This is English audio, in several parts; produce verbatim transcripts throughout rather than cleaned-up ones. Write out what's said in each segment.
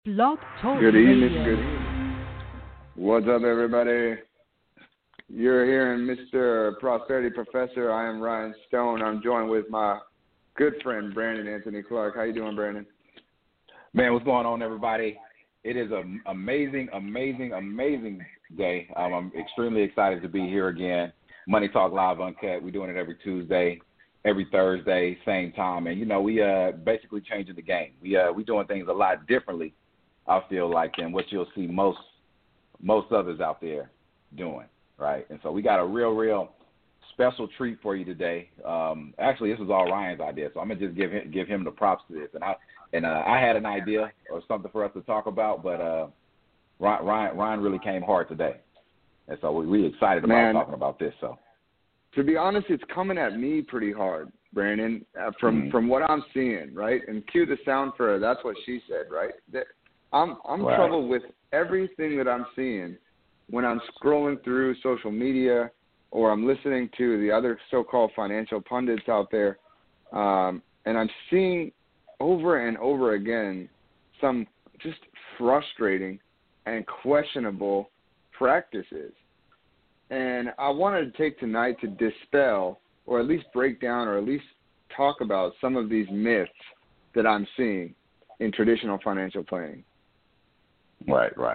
Blog Talk Good evening. Radio. Good evening. What's up, everybody? You're hearing Mister Prosperity Professor. I am Ryan Stone. I'm joined with my good friend, Brandon Anthony Clark. How you doing, Brandon? Man, what's going on, everybody? It is an amazing, amazing, amazing day. Um, I'm extremely excited to be here again. Money Talk Live Uncut. We're doing it every Tuesday, every Thursday, same time. And, you know, we uh basically changing the game. We uh we doing things a lot differently, I feel like, than what you'll see most most others out there doing, right? And so we got a real, real special treat for you today. Um, actually, this was all Ryan's idea, so I'm gonna just give him give him the props to this. And I and uh, I had an idea or something for us to talk about, but uh, Ryan Ryan really came hard today, and so we we excited about Man, talking about this. So, to be honest, it's coming at me pretty hard, Brandon, uh, from mm-hmm. from what I'm seeing, right? And cue the sound for her. That's what she said, right? That, I'm I'm right. troubled with everything that I'm seeing when I'm scrolling through social media or I'm listening to the other so-called financial pundits out there, um, and I'm seeing over and over again some just frustrating and questionable practices. And I wanted to take tonight to dispel or at least break down or at least talk about some of these myths that I'm seeing in traditional financial planning. Right, right.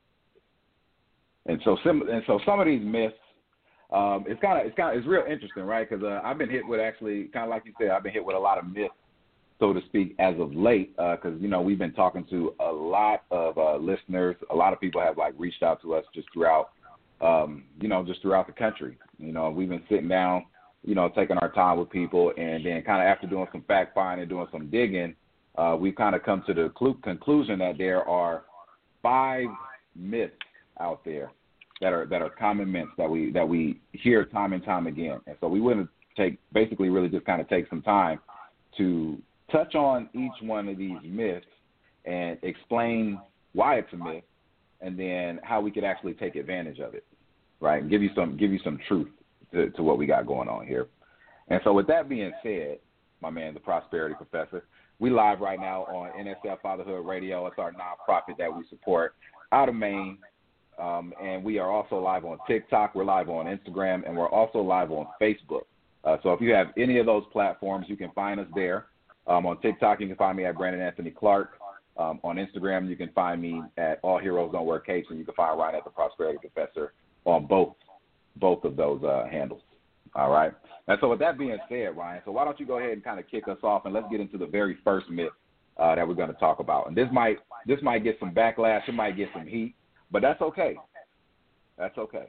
And so, some, and so some of these myths, um, it's kind of, it's kind of, it's real interesting, right? Because uh, I've been hit with actually, kind of like you said, I've been hit with a lot of myths, so to speak, as of late. Because uh, you know, we've been talking to a lot of uh, listeners. A lot of people have like reached out to us just throughout, um, you know, just throughout the country. You know, we've been sitting down, you know, taking our time with people, and then kind of after doing some fact finding, doing some digging, uh, we've kind of come to the clu- conclusion that there are five myths out there that are that are common myths that we that we hear time and time again. And so we want to take basically really just kind of take some time to touch on each one of these myths and explain why it's a myth, and then how we could actually take advantage of it, right? And give you some give you some truth to, to what we got going on here. And so with that being said, my man, the Prosperity Professor, we live right now on N S F Fatherhood Radio. It's our nonprofit that we support out of Maine. Um, and we are also live on TikTok. We're live on Instagram. And we're also live on Facebook. Uh, so if you have any of those platforms, you can find us there. Um, on TikTok, you can find me at Brandon Anthony Clark. Um, on Instagram, you can find me at All Heroes Don't Wear Capes. And you can find Ryan at the Prosperity Professor on both both of those uh, handles. All right. And so with that being said, Ryan, so why don't you go ahead and kind of kick us off, and let's get into the very first myth uh, that we're going to talk about. And this might this might get some backlash, it might get some heat, but that's okay. That's okay.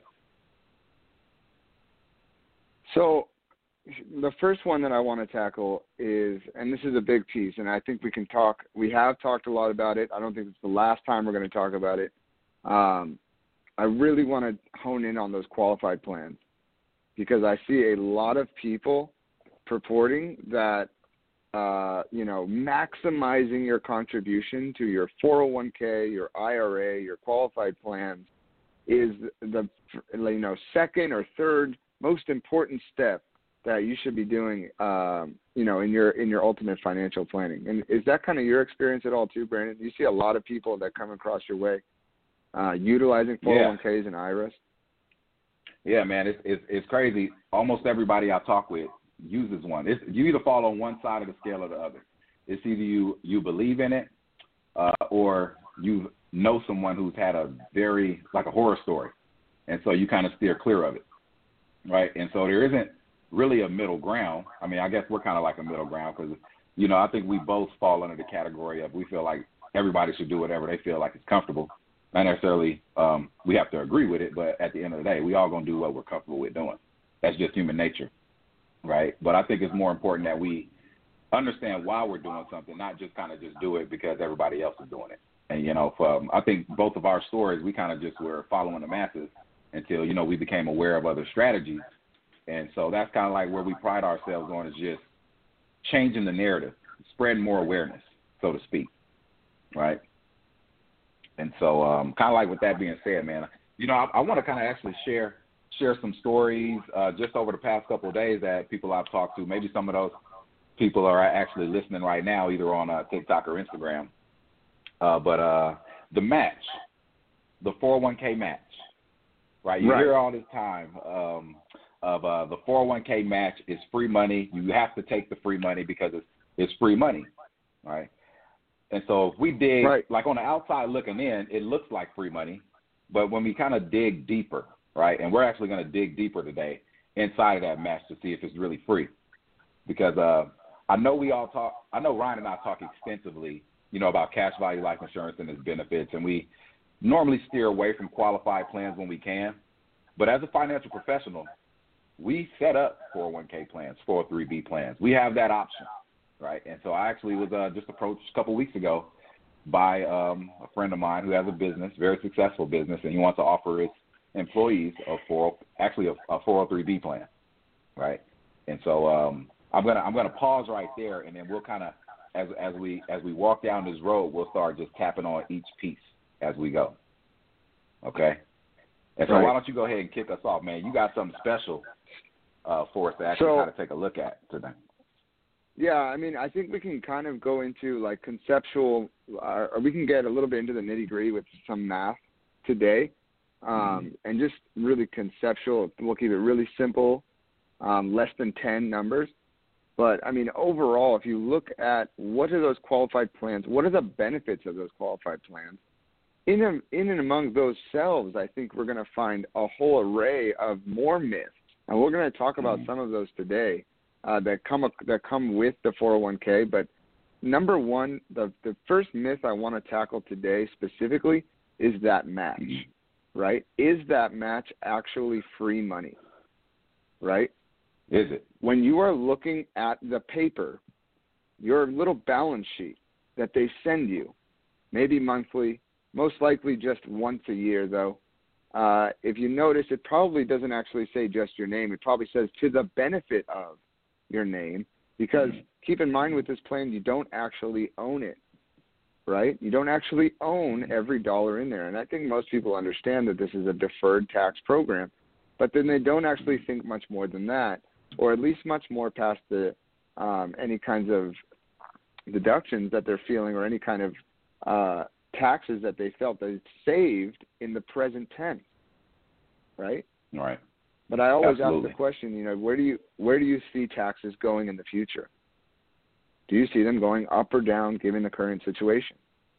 So the first one that I want to tackle is, and this is a big piece, and I think we can talk, we have talked a lot about it. I don't think it's the last time we're going to talk about it. Um, I really want to hone in on those qualified plans, because I see a lot of people purporting that, uh, you know, maximizing your contribution to your four oh one k, your I R A, your qualified plans is the, you know, second or third most important step that you should be doing, um, you know, in your in your ultimate financial planning. And is that kind of your experience at all too, Brandon? You see a lot of people that come across your way uh, utilizing four oh one k's and I R As? Yeah, man, it's, it's it's crazy. Almost everybody I talk with uses one. It's, you either fall on one side of the scale or the other. It's either you, you believe in it uh, or you know someone who's had a very, like a horror story, and so you kind of steer clear of it, right? And so there isn't really a middle ground. I mean, I guess we're kind of like a middle ground because, you know, I think we both fall under the category of we feel like everybody should do whatever they feel like is comfortable. Not necessarily um, we have to agree with it, but at the end of the day, we all going to do what we're comfortable with doing. That's just human nature, right? But I think it's more important that we understand why we're doing something, not just kind of just do it because everybody else is doing it. And, you know, for, um, I think both of our stories, we kind of just were following the masses until, you know, we became aware of other strategies. And so that's kind of like where we pride ourselves on, is just changing the narrative, spreading more awareness, so to speak, right? And so um, kind of like with that being said, man, you know, I, I want to kind of actually share share some stories uh, just over the past couple of days that people I've talked to. Maybe some of those people are actually listening right now, either on uh, TikTok or Instagram. Uh, but uh, the match, the four oh one k match, right? You right. hear all this time um, of uh, the four oh one k match is free money. You have to take the free money because it's, it's free money, right? And so if we dig, right. like on the outside looking in, it looks like free money. But when we kind of dig deeper, right, and we're actually going to dig deeper today inside of that match to see if it's really free. Because uh, I know we all talk, I know Ryan and I talk extensively, you know, about cash value life insurance and its benefits, and we normally steer away from qualified plans when we can. But as a financial professional, we set up four oh one k plans, four oh three b plans. We have that option, right? And so I actually was uh, just approached a couple weeks ago by um, a friend of mine who has a business, very successful business, and he wants to offer his employees a four, actually a, a four oh three b plan, right? And so um, I'm gonna I'm gonna pause right there, and then we'll kind of as as we as we walk down this road, we'll start just tapping on each piece as we go. Okay. And so right. why don't you go ahead and kick us off, man? You got something special uh, for us to actually so, kind of take a look at today. Yeah, I mean, I think we can kind of go into like conceptual, uh, or we can get a little bit into the nitty gritty with some math today, um, mm-hmm. and just really conceptual. We'll keep it really simple, um, less than ten numbers. But I mean, overall, if you look at what are those qualified plans, what are the benefits of those qualified plans? In and, in and among those selves, I think we're going to find a whole array of more myths, and we're going to talk about mm-hmm. some of those today. Uh, that come that come with the four oh one k. But number one, the the first myth I want to tackle today specifically is that match, right? Is that match actually free money, right? Is it? When you are looking at the paper, your little balance sheet that they send you, maybe monthly, most likely just once a year though, uh, if you notice, it probably doesn't actually say just your name. It probably says to the benefit of your name, because mm-hmm. keep in mind with this plan, you don't actually own it, right? You don't actually own every dollar in there. And I think most people understand that this is a deferred tax program, but then they don't actually think much more than that, or at least much more past the um, any kinds of deductions that they're feeling or any kind of uh, taxes that they felt that it's saved in the present tense, right? Right. But I always Absolutely. ask the question, you know, where do you where do you see taxes going in the future? Do you see them going up or down given the current situation?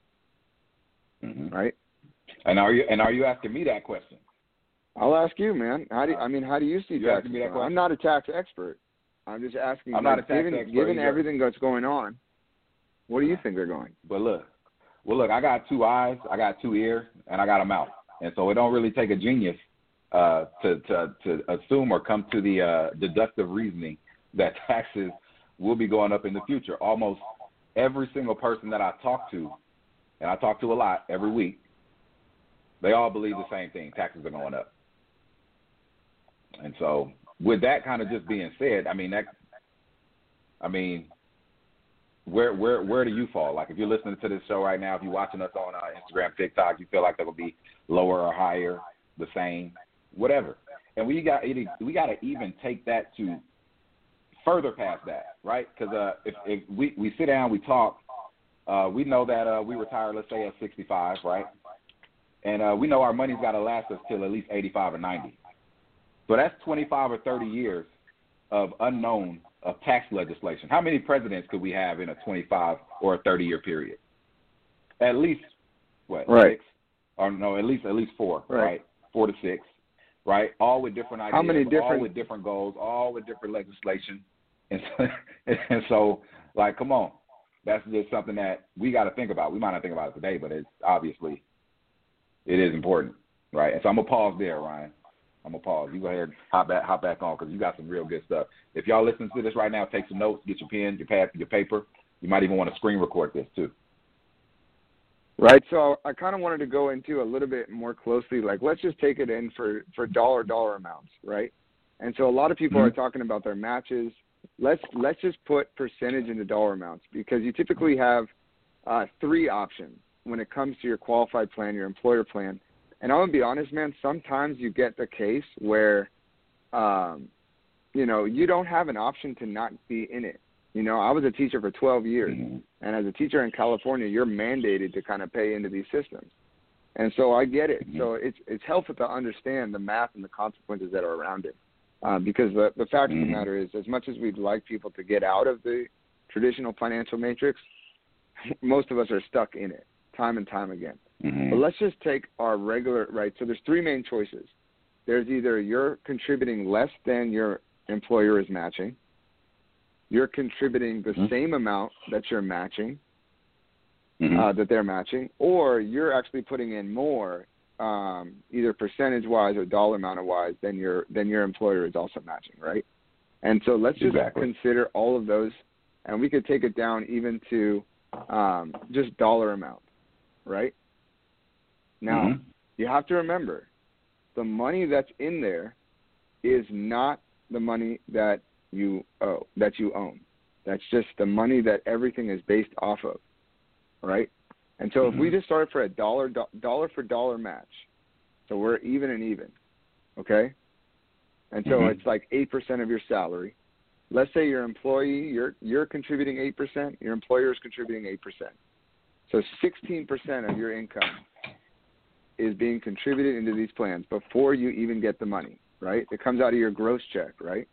Mm-hmm. Right? And are you and are you asking me that question? I'll ask you, man. How do you, I mean, how do you see you taxes? Me that question? I'm not a tax expert. I'm just asking. I'm like, not a tax given, expert. Given either. everything that's going on, what do you think they're going? But look, well, look, I got two eyes, I got two ears, and I got a mouth, and so it don't really take a genius Uh, to, to to assume or come to the uh, deductive reasoning that taxes will be going up in the future. Almost every single person that I talk to, and I talk to a lot every week, they all believe the same thing: taxes are going up. And so, with that kind of just being said, I mean that, I mean, where where where do you fall? Like if you're listening to this show right now, if you're watching us on uh, Instagram, TikTok, you feel like that will be lower or higher, the same. Whatever, and we got we got to even take that to further past that, right? Because uh, if, if we, we sit down, we talk, uh, we know that uh, we retire, let's say at sixty-five, right? And uh, we know our money's got to last us till at least eighty-five or ninety. So that's twenty-five or thirty years of unknown of tax legislation. How many presidents could we have in a twenty-five or a thirty-year period? At least what? Right. Six? Or no, at least at least four, right? right? Four to six. Right, all with different ideas, How many different... all with different goals, all with different legislation, and so, and so, like, come on, that's just something that we got to think about. We might not think about it today, but it's obviously it is important, right? And so I'm gonna pause there, Ryan. I'm gonna pause. You go ahead, and hop back, hop back on, because you got some real good stuff. If y'all listening to this right now, take some notes, get your pen, your pad, your paper. You might even want to screen record this too. Right, so I kind of wanted to go into a little bit more closely, like let's just take it in for, for dollar dollar amounts, right? And so a lot of people mm-hmm. are talking about their matches. Let's let's just put percentage into dollar amounts, because you typically have uh, three options when it comes to your qualified plan, your employer plan. And I'm going to be honest, man, sometimes you get the case where, um, you know, you don't have an option to not be in it. You know, I was a teacher for twelve years, mm-hmm. and as a teacher in California, you're mandated to kind of pay into these systems. And so I get it. Mm-hmm. So it's it's helpful to understand the math and the consequences that are around it. Um, because the, the fact mm-hmm. of the matter is, as much as we'd like people to get out of the traditional financial matrix, most of us are stuck in it time and time again. Mm-hmm. But let's just take our regular, right? So there's three main choices. There's either you're contributing less than your employer is matching, you're contributing the mm-hmm. same amount that you're matching, mm-hmm. uh, that they're matching, or you're actually putting in more, um, either percentage-wise or dollar amount-wise than your than your employer is also matching, right? And so let's just exactly. consider all of those, and we could take it down even to um, just dollar amount, right? Now, mm-hmm. you have to remember, the money that's in there is not the money that you owe, that you own. That's just the money that everything is based off of, right? And so mm-hmm. if we just started for a dollar, do, dollar for dollar match, so we're even and even, okay? And so mm-hmm. it's like eight percent of your salary. Let's say your employee, you're you're contributing eight percent, your employer is contributing eight percent. So sixteen percent of your income is being contributed into these plans before you even get the money, right? It comes out of your gross check, right?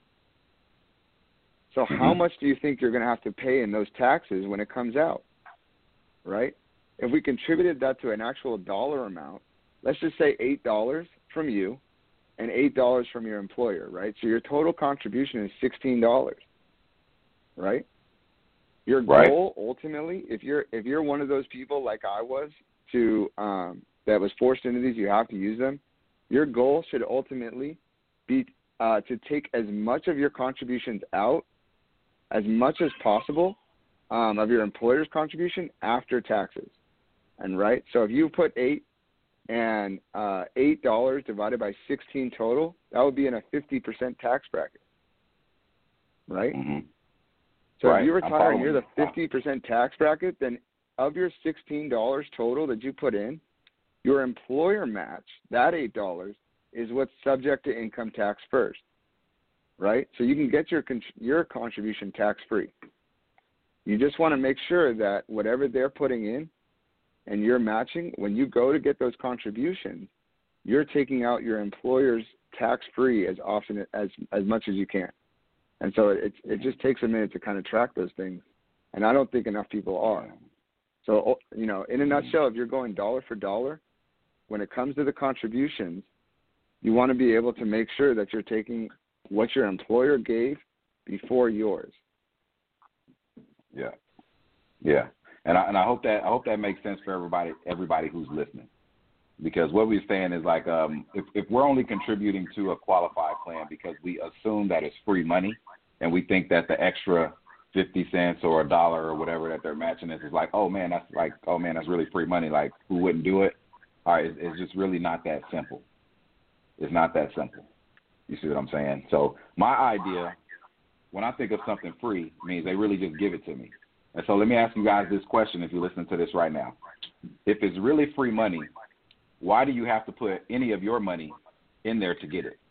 So mm-hmm. how much do you think you're going to have to pay in those taxes when it comes out, right? If we contributed that to an actual dollar amount, let's just say eight dollars from you and eight dollars from your employer, right? So your total contribution is sixteen dollars, right? Your goal right. ultimately, if you're if you're one of those people like I was to um, that was forced into these, you have to use them. Your goal should ultimately be uh, to take as much of your contributions out, as much as possible, um, of your employer's contribution after taxes. And right, so if you put eight and uh, eight dollars divided by sixteen total, that would be in a fifty percent tax bracket, right? Mm-hmm. So right. if you retire and you're the you. fifty percent tax bracket, then of your sixteen dollars total that you put in, your employer match, that eight dollars, is what's subject to income tax first, right? So you can get your your contribution tax-free. You just want to make sure that whatever they're putting in and you're matching, when you go to get those contributions, you're taking out your employer's tax-free as often as as much as you can. And so it it just takes a minute to kind of track those things, and I don't think enough people are. So, you know, in a nutshell, if you're going dollar for dollar, when it comes to the contributions, you want to be able to make sure that you're taking what your employer gave before yours. Yeah, yeah, and I and I hope that I hope that makes sense for everybody everybody who's listening, because what we're saying is like um, if if we're only contributing to a qualified plan because we assume that it's free money, and we think that the extra fifty cents or a dollar or whatever that they're matching is is like, oh man, that's like oh man, that's really free money. Like, who wouldn't do it? All right, it's, it's just really not that simple. It's not that simple. You see what I'm saying? So my idea, when I think of something free, means they really just give it to me. And so let me ask you guys this question if you're listening to this right now. If it's really free money, why do you have to put any of your money in there to get it?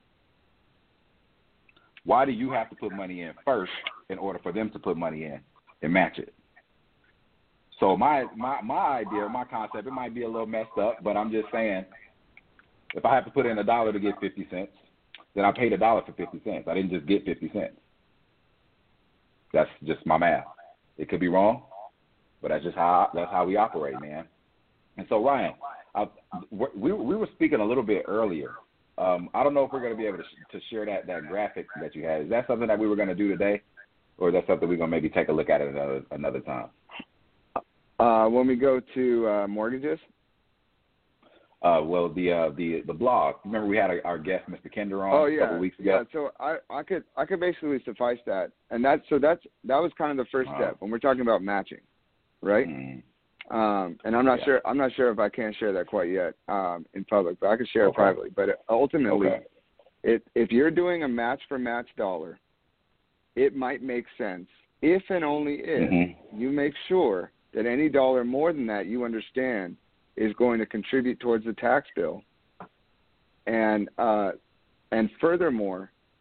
Why do you have to put money in first in order for them to put money in and match it? So my, my, my idea, my concept, it might be a little messed up, but I'm just saying, if I have to put in a dollar to get fifty cents, then I paid a dollar for fifty cents. I didn't just get fifty cents. That's just my math. It could be wrong, but that's just how that's how we operate, man. And so, Ryan, I, we we were speaking a little bit earlier. Um, I don't know if we're going to be able to, sh- to share that, that graphic that you had. Is that something that we were going to do today, or is that something we're going to maybe take a look at it another another time? Uh, when we go to uh, mortgages. Uh, well, the uh, the the blog. Remember, we had a, our guest, Mister Kinder, on oh, a yeah. couple weeks ago. Yeah, so I, I could I could basically suffice that, and that so that's that was kind of the first uh-huh. step when we're talking about matching, right? Mm-hmm. Um, and I'm not yeah. sure I'm not sure if I can share that quite yet um, in public, but I can share okay. it privately. But ultimately, okay. it, if you're doing a match for match dollar, it might make sense if and only if mm-hmm. you make sure that any dollar more than that you understand is going to contribute towards the tax bill. And uh, and furthermore,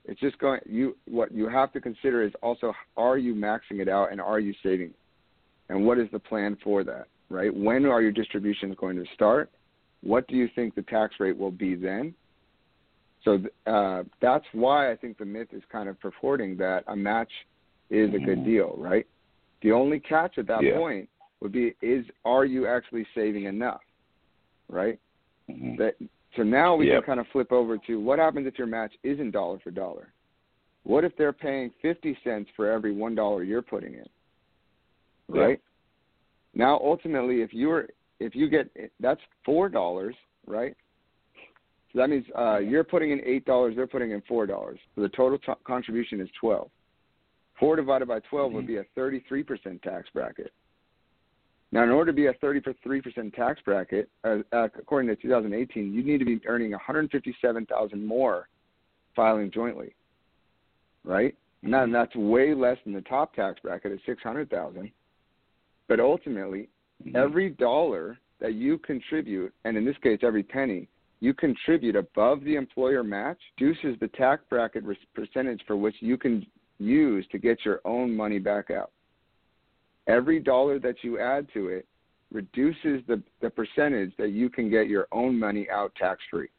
It's just going. You what you have to consider is also, are you maxing it out and are you saving, and what is the plan for that? Right? When are your distributions going to start? What do you think the tax rate will be then? So uh, that's why I think the myth is kind of purporting that a match is a good deal, right? The only catch at that yeah. point would be, is are you actually saving enough, right? Mm-hmm. That, so now we yep. can kind of flip over to what happens if your match isn't dollar for dollar? What if they're paying fifty cents for every one dollar you're putting in, right? Yep. Now, ultimately, if you're if you get, that's four dollars, right? So that means uh, you're putting in eight dollars, they're putting in four dollars. So the total t- contribution is twelve. four divided by twelve mm-hmm. would be a thirty-three percent tax bracket. Now, in order to be a thirty-three percent tax bracket, uh, uh, according to two thousand eighteen, you need to be earning one hundred fifty-seven thousand dollars more filing jointly, right? Mm-hmm. Now, and that's way less than the top tax bracket at six hundred thousand dollars. But ultimately, mm-hmm. every dollar that you contribute, and in this case, every penny, you contribute above the employer match, reduces the tax bracket percentage for which you can use to get your own money back out. Every dollar that you add to it reduces the, the percentage that you can get your own money out tax-free.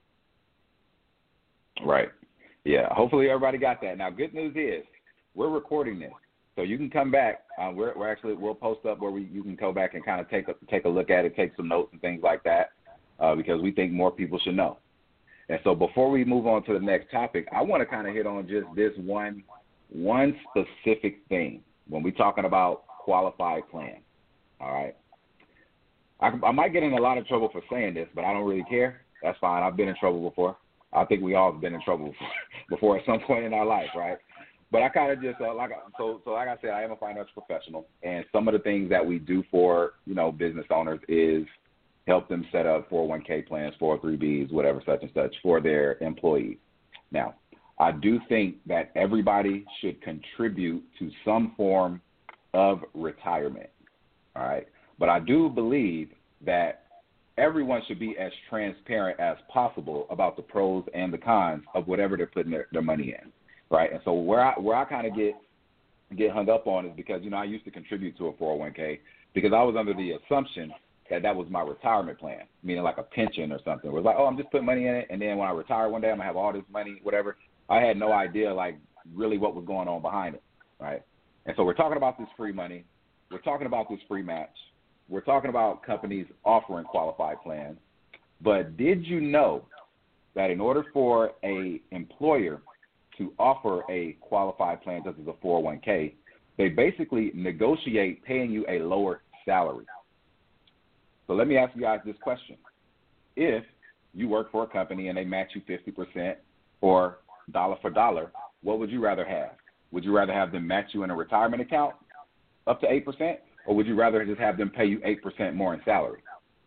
Right. Yeah. Hopefully everybody got that. Now, good news is we're recording this, so you can come back. Uh, we're, we're actually we'll post up where we you can go back and kind of take a, take a look at it, take some notes and things like that, uh, because we think more people should know. And so before we move on to the next topic, I want to kind of hit on just this one one specific thing when we're talking about qualified plan. All right. I, I might get in a lot of trouble for saying this, but I don't really care. That's fine. I've been in trouble before. I think we all have been in trouble before, before at some point in our life, right? But I kind of just uh, like so so like I said, I am a financial professional, and some of the things that we do for you know business owners is help them set up four oh one k plans, four oh three B's, whatever, such and such for their employees. Now, I do think that everybody should contribute to some form of retirement, all right? But I do believe that everyone should be as transparent as possible about the pros and the cons of whatever they're putting their, their money in, right? And so where I where I kind of get get hung up on is because, you know, I used to contribute to a four oh one k because I was under the assumption that that was my retirement plan, meaning like a pension or something. It was like, oh, I'm just putting money in it, and then when I retire one day, I'm going to have all this money, whatever. I had no idea, like, really what was going on behind it, right? And so we're talking about this free money. We're talking about this free match. We're talking about companies offering qualified plans. But did you know that in order for a employer to offer a qualified plan such as a four oh one k, they basically negotiate paying you a lower salary. So let me ask you guys this question. If you work for a company and they match you fifty percent or dollar for dollar, what would you rather have? Would you rather have them match you in a retirement account up to eight percent, or would you rather just have them pay you eight percent more in salary?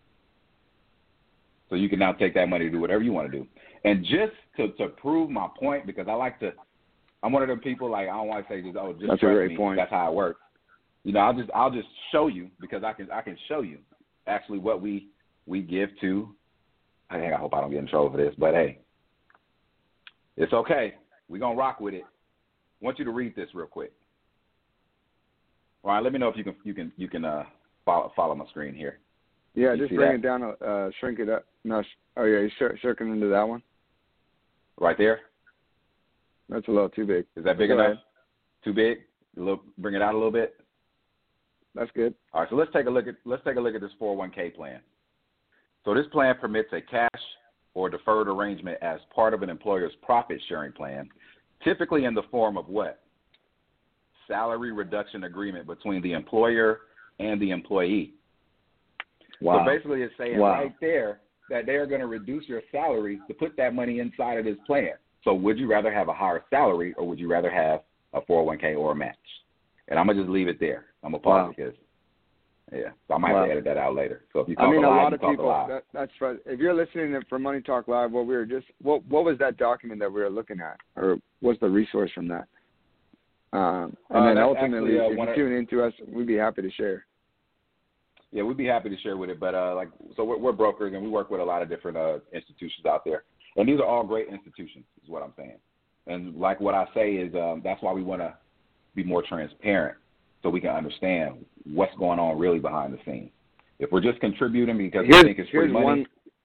So you can now take that money to do whatever you want to do. And just to, to prove my point, because I like to, I'm one of them people, like, I don't want to say just, oh, just that's trust a great me, point. That's how it works. You know, I'll just I'll just show you because I can I can show you actually what we we give to. I think I hope I don't get in trouble for this, but hey, it's okay. We're gonna rock with it. I want you to read this real quick. All right, let me know if you can you can you can uh follow follow my screen here. Yeah, you just bring that? it down, uh, shrink it up. No, oh yeah, you cir- circling into that one. Right there. That's a little too big. Is that big Go enough? ahead. Too big? A little, bring it out a little bit. That's good. All right, so let's take a look at let's take a look at this four oh one k plan. So this plan permits a cash or deferred arrangement as part of an employer's profit sharing plan, typically in the form of what? Salary reduction agreement between the employer and the employee. Wow. So basically it's saying wow. right there that they are going to reduce your salary to put that money inside of this plan. So would you rather have a higher salary or would you rather have a four oh one k or a match? And I'm going to just leave it there. I'm going to pause wow. because, yeah, so I might wow. have to edit that out later. So if you talk I mean, a, a lot, lot of talk people, that, that's right. If you're listening for Money Talk Live, what we were just, what what was that document that we were looking at? Or what's the resource from that? Um, and uh, then ultimately, actually, uh, if you tune into us, we'd be happy to share. Yeah, we'd be happy to share with it. But, uh, like, so we're, we're brokers, and we work with a lot of different uh, institutions out there. And these are all great institutions is what I'm saying. And like what I say is um, that's why we want to be more transparent so we can understand what's going on really behind the scenes. If we're just contributing because here's, we think it's free money, one,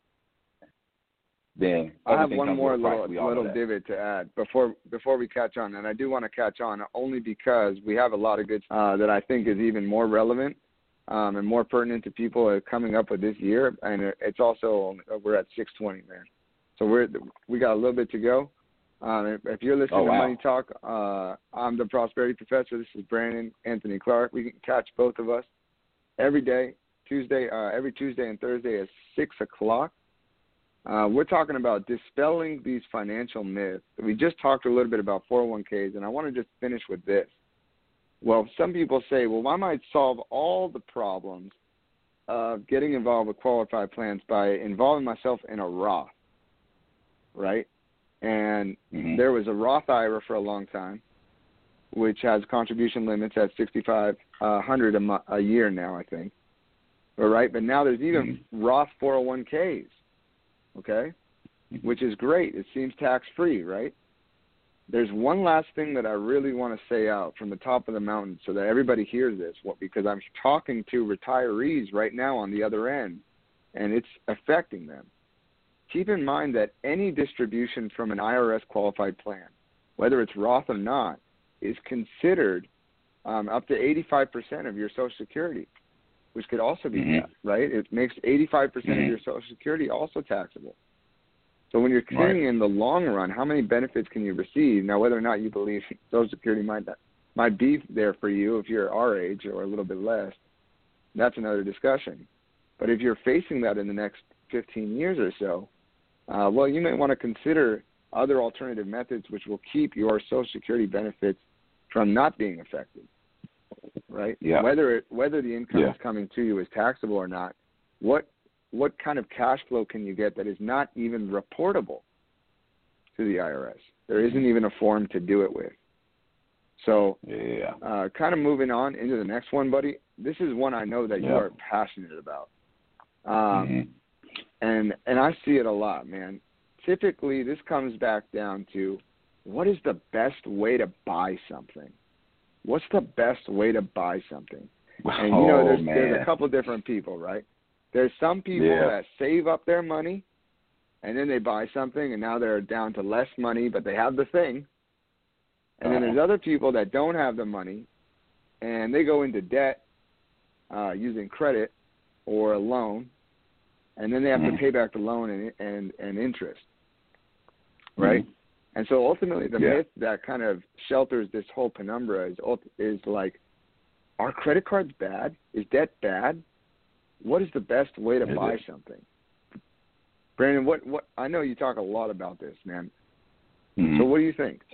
then I have one more little, little, little divot to add before before we catch on. And I do want to catch on only because we have a lot of good uh, that I think is even more relevant um, and more pertinent to people coming up with this year. And it's also, we're at six twenty, man. So we're we got a little bit to go. Um, if, if you're listening oh, wow. to Money Talk, uh, I'm the Prosperity Professor. This is Brandon Anthony Clark. We can catch both of us every day, Tuesday, uh, every Tuesday and Thursday at six o'clock. Uh, we're talking about dispelling these financial myths. We just talked a little bit about four oh one k's, and I want to just finish with this. Well, some people say, well, I might solve all the problems of getting involved with qualified plans by involving myself in a Roth, right? And mm-hmm. there was a Roth I R A for a long time, which has contribution limits at sixty-five hundred dollars a, mo- a year now, I think. All right, but now there's even mm-hmm. Roth four oh one k's. Okay, which is great. It seems tax-free, right? There's one last thing that I really want to say out from the top of the mountain so that everybody hears this, because I'm talking to retirees right now on the other end, and it's affecting them. Keep in mind that any distribution from an I R S-qualified plan, whether it's Roth or not, is considered um, up to eighty-five percent of your Social Security, which could also be mm-hmm. taxed, right? It makes eighty-five percent mm-hmm. of your Social Security also taxable. So when you're thinking right. in the long run, how many benefits can you receive? Now, whether or not you believe Social Security might not, might be there for you if you're our age or a little bit less, that's another discussion. But if you're facing that in the next fifteen years or so, uh, well, you may want to consider other alternative methods which will keep your Social Security benefits from not being affected. Right? Yeah. Whether it, whether the income yeah. is coming to you is taxable or not, what what kind of cash flow can you get that is not even reportable to the I R S? There isn't even a form to do it with. So, yeah. uh, kind of moving on into the next one, buddy. This is one I know that yeah. you are passionate about, um, mm-hmm. and and I see it a lot, man. Typically, this comes back down to what is the best way to buy something. What's the best way to buy something? And, you know, there's, oh, there's a couple different people, right? There's some people yeah. that save up their money, and then they buy something, and now they're down to less money, but they have the thing. And uh-huh. then there's other people that don't have the money, and they go into debt uh, using credit or a loan, and then they have mm-hmm. to pay back the loan and and, and interest, right? Mm-hmm. And so ultimately the yeah. myth that kind of shelters this whole penumbra is, is like, are credit cards bad? Is debt bad? What is the best way to is buy it? something? Brandon, what, what I know you talk a lot about this, man. Mm-hmm. So what do you think?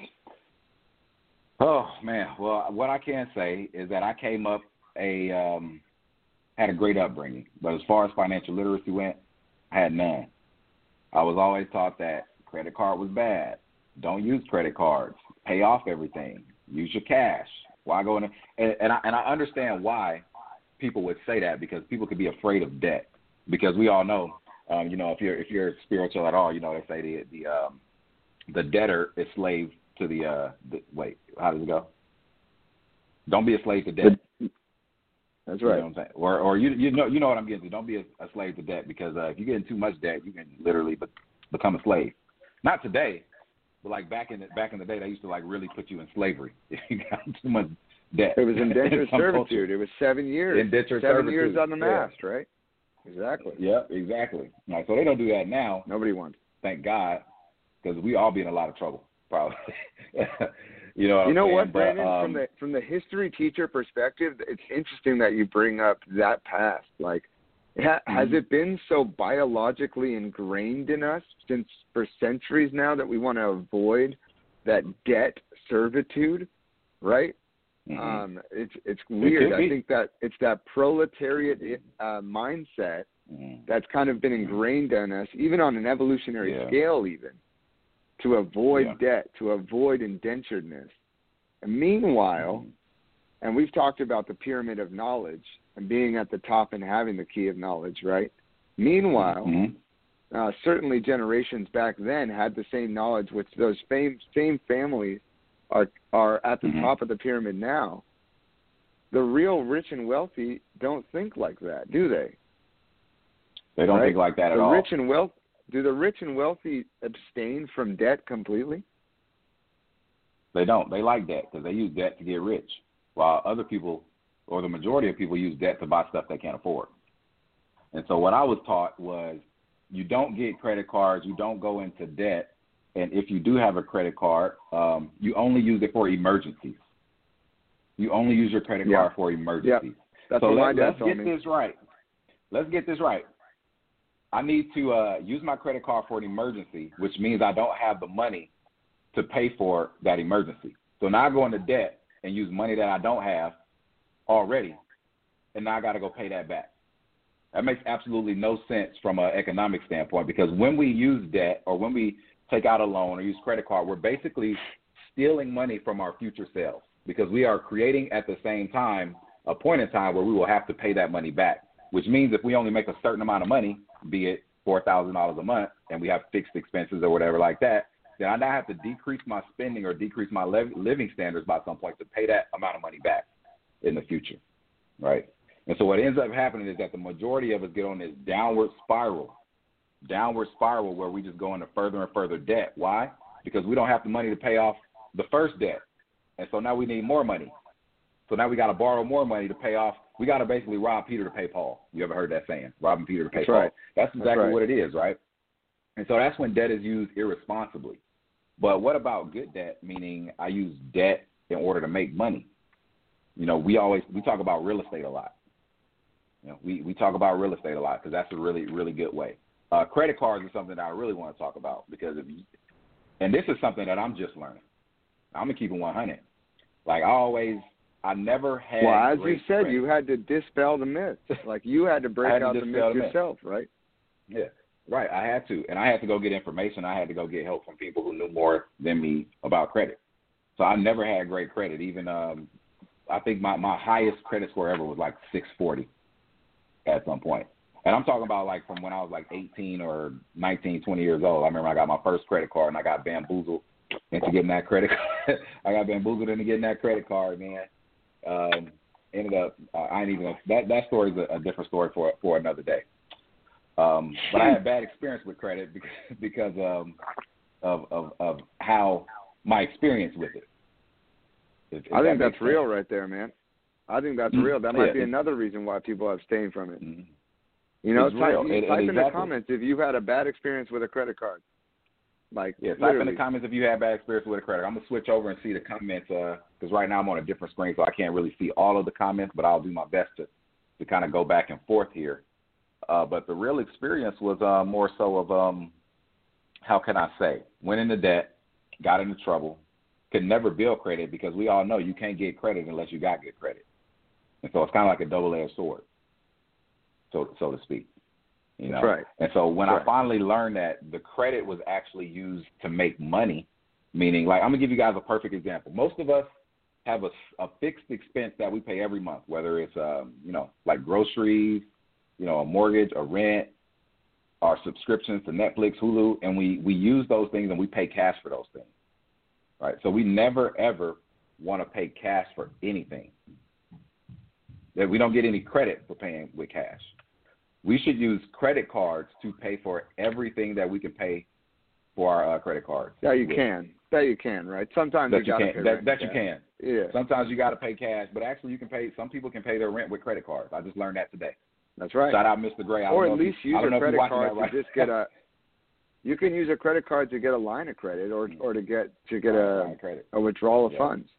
Oh, man. Well, what I can say is that I came up a um, had a great upbringing. But as far as financial literacy went, I had none. I was always taught that credit card was bad. Don't use credit cards. Pay off everything. Use your cash. Why go in? A, and, and I and I understand why people would say that, because people could be afraid of debt. Because we all know, um, you know, if you're if you're spiritual at all, you know, they say the the um, the debtor is slave to the, uh, the wait. How does it go? Don't be a slave to debt. That's right. You know what I'm saying? Or or you you know you know what I'm getting to. Don't be a, a slave to debt, because uh, if you get in too much debt, you can literally be, become a slave. Not today. But like back in the, back in the day, they used to like really put you in slavery if you got too much debt. It was indentured servitude. It was seven years. Indentured seven servitude. years on the mast, yeah. right? Exactly. Yeah, exactly. Right, so they don't do that now. Nobody wants. Thank God, because we all be in a lot of trouble, probably. you know. What you know I'm what, Brandon? Brandon? Um, from the from the history teacher perspective, it's interesting that you bring up that past. Like, ha- mm-hmm. has it been so biologically ingrained in us since for centuries now that we want to avoid that debt servitude, right? Mm-hmm. Um, it's it's weird. I think that it's that proletariat uh, mindset mm-hmm. that's kind of been ingrained in us, even on an evolutionary yeah. scale, even to avoid yeah. debt, to avoid indenturedness. And meanwhile, mm-hmm. and we've talked about the pyramid of knowledge and being at the top and having the key of knowledge, right? Meanwhile, mm-hmm. uh, certainly generations back then had the same knowledge, which those same same families are are at the mm-hmm. top of the pyramid now. The real rich and wealthy don't think like that, do they? They don't right? think like that at the all. Rich and wealth, do the rich and wealthy abstain from debt completely? They don't. They like debt because they use debt to get rich, while other people, or the majority of people, use debt to buy stuff they can't afford. And so what I was taught was you don't get credit cards, you don't go into debt, and if you do have a credit card, um, you only use it for emergencies. You only use your credit yeah. card for emergencies. Yeah. That's so what let, my dad let's told get me. this right. Let's get this right. I need to uh, use my credit card for an emergency, which means I don't have the money to pay for that emergency. So now I go into debt and use money that I don't have already, and now I got to go pay that back. That makes absolutely no sense from an economic standpoint, because when we use debt or when we take out a loan or use credit card, we're basically stealing money from our future selves, because we are creating at the same time a point in time where we will have to pay that money back, which means if we only make a certain amount of money, be it four thousand dollars a month, and we have fixed expenses or whatever like that, then I now have to decrease my spending or decrease my living standards by some point to pay that amount of money back in the future, right? And so what ends up happening is that the majority of us get on this downward spiral, downward spiral where we just go into further and further debt. Why? Because we don't have the money to pay off the first debt. And so now we need more money. So now we got to borrow more money to pay off. We got to basically rob Peter to pay Paul. You ever heard that saying? Robbing Peter to pay That's Paul. right. That's exactly That's right. what it is, right? And so that's when debt is used irresponsibly. But what about good debt, meaning I use debt in order to make money? You know, we always, we talk about real estate a lot. You know, we, we talk about real estate a lot because that's a really, really good way. Uh, credit cards is something that I really want to talk about because, if you, and this is something that I'm just learning. I'm going to keep it one hundred. Like I always, I never had Well, as great you said, credit. you had to dispel the myths. Like you had to break had to out the dispel myths the myths. yourself, right? Yeah, right. I had to. And I had to go get information. I had to go get help from people who knew more than me about credit. So I never had great credit. Even um, I think my, my highest credit score ever was like six forty at some point. And I'm talking about like from when I was like eighteen or nineteen, twenty years old. I remember I got my first credit card and I got bamboozled into getting that credit card. I got bamboozled into getting that credit card, man. Um, ended up, uh, I ain't even, that, that story is a, a different story for for another day. Um, but I had bad experience with credit because, because um, of, of, of how my experience with it. If, if I think that that's makes real sense. right there, man. I think that's Mm-hmm. real. That might Yeah, be it, another reason why people abstain from it. Mm-hmm. You know, It's type, real. you It, type it in exactly. the comments if you've had a bad experience with a credit card. Like, Yeah, type literally. in the comments if you had bad experience with a credit. I'm going to switch over and see the comments because uh, right now I'm on a different screen, so I can't really see all of the comments, but I'll do my best to, to kind of go back and forth here. Uh, but the real experience was uh, more so of, um, how can I say, went into debt, got into trouble, could never build credit because we all know you can't get credit unless you got good credit. And so it's kind of like a double-edged sword, so so to speak. You know? Right. And so when Right. I finally learned that the credit was actually used to make money, meaning, like, I'm going to give you guys a perfect example. Most of us have a, a fixed expense that we pay every month, whether it's, um, you know, like groceries, you know, a mortgage, a rent, our subscriptions to Netflix, Hulu, and we, we use those things and we pay cash for those things, right? So we never, ever want to pay cash for anything. That we don't get any credit for paying with cash. We should use credit cards to pay for everything that we can pay for our uh, credit cards. Yeah, you with. can. That you can, right? Sometimes That you you got to can. pay That, rent that with you cash. can. Yeah. Sometimes you got to pay cash, but actually you can pay. Some people can pay their rent with credit cards. I just learned that today. That's right. Shout out, Mister Gray. I Or don't at know least if you, use I don't a know if you're credit watching card that right. to just get a. You can use a credit card to get a line of credit, or or to get to get a credit. a withdrawal of Yeah. funds.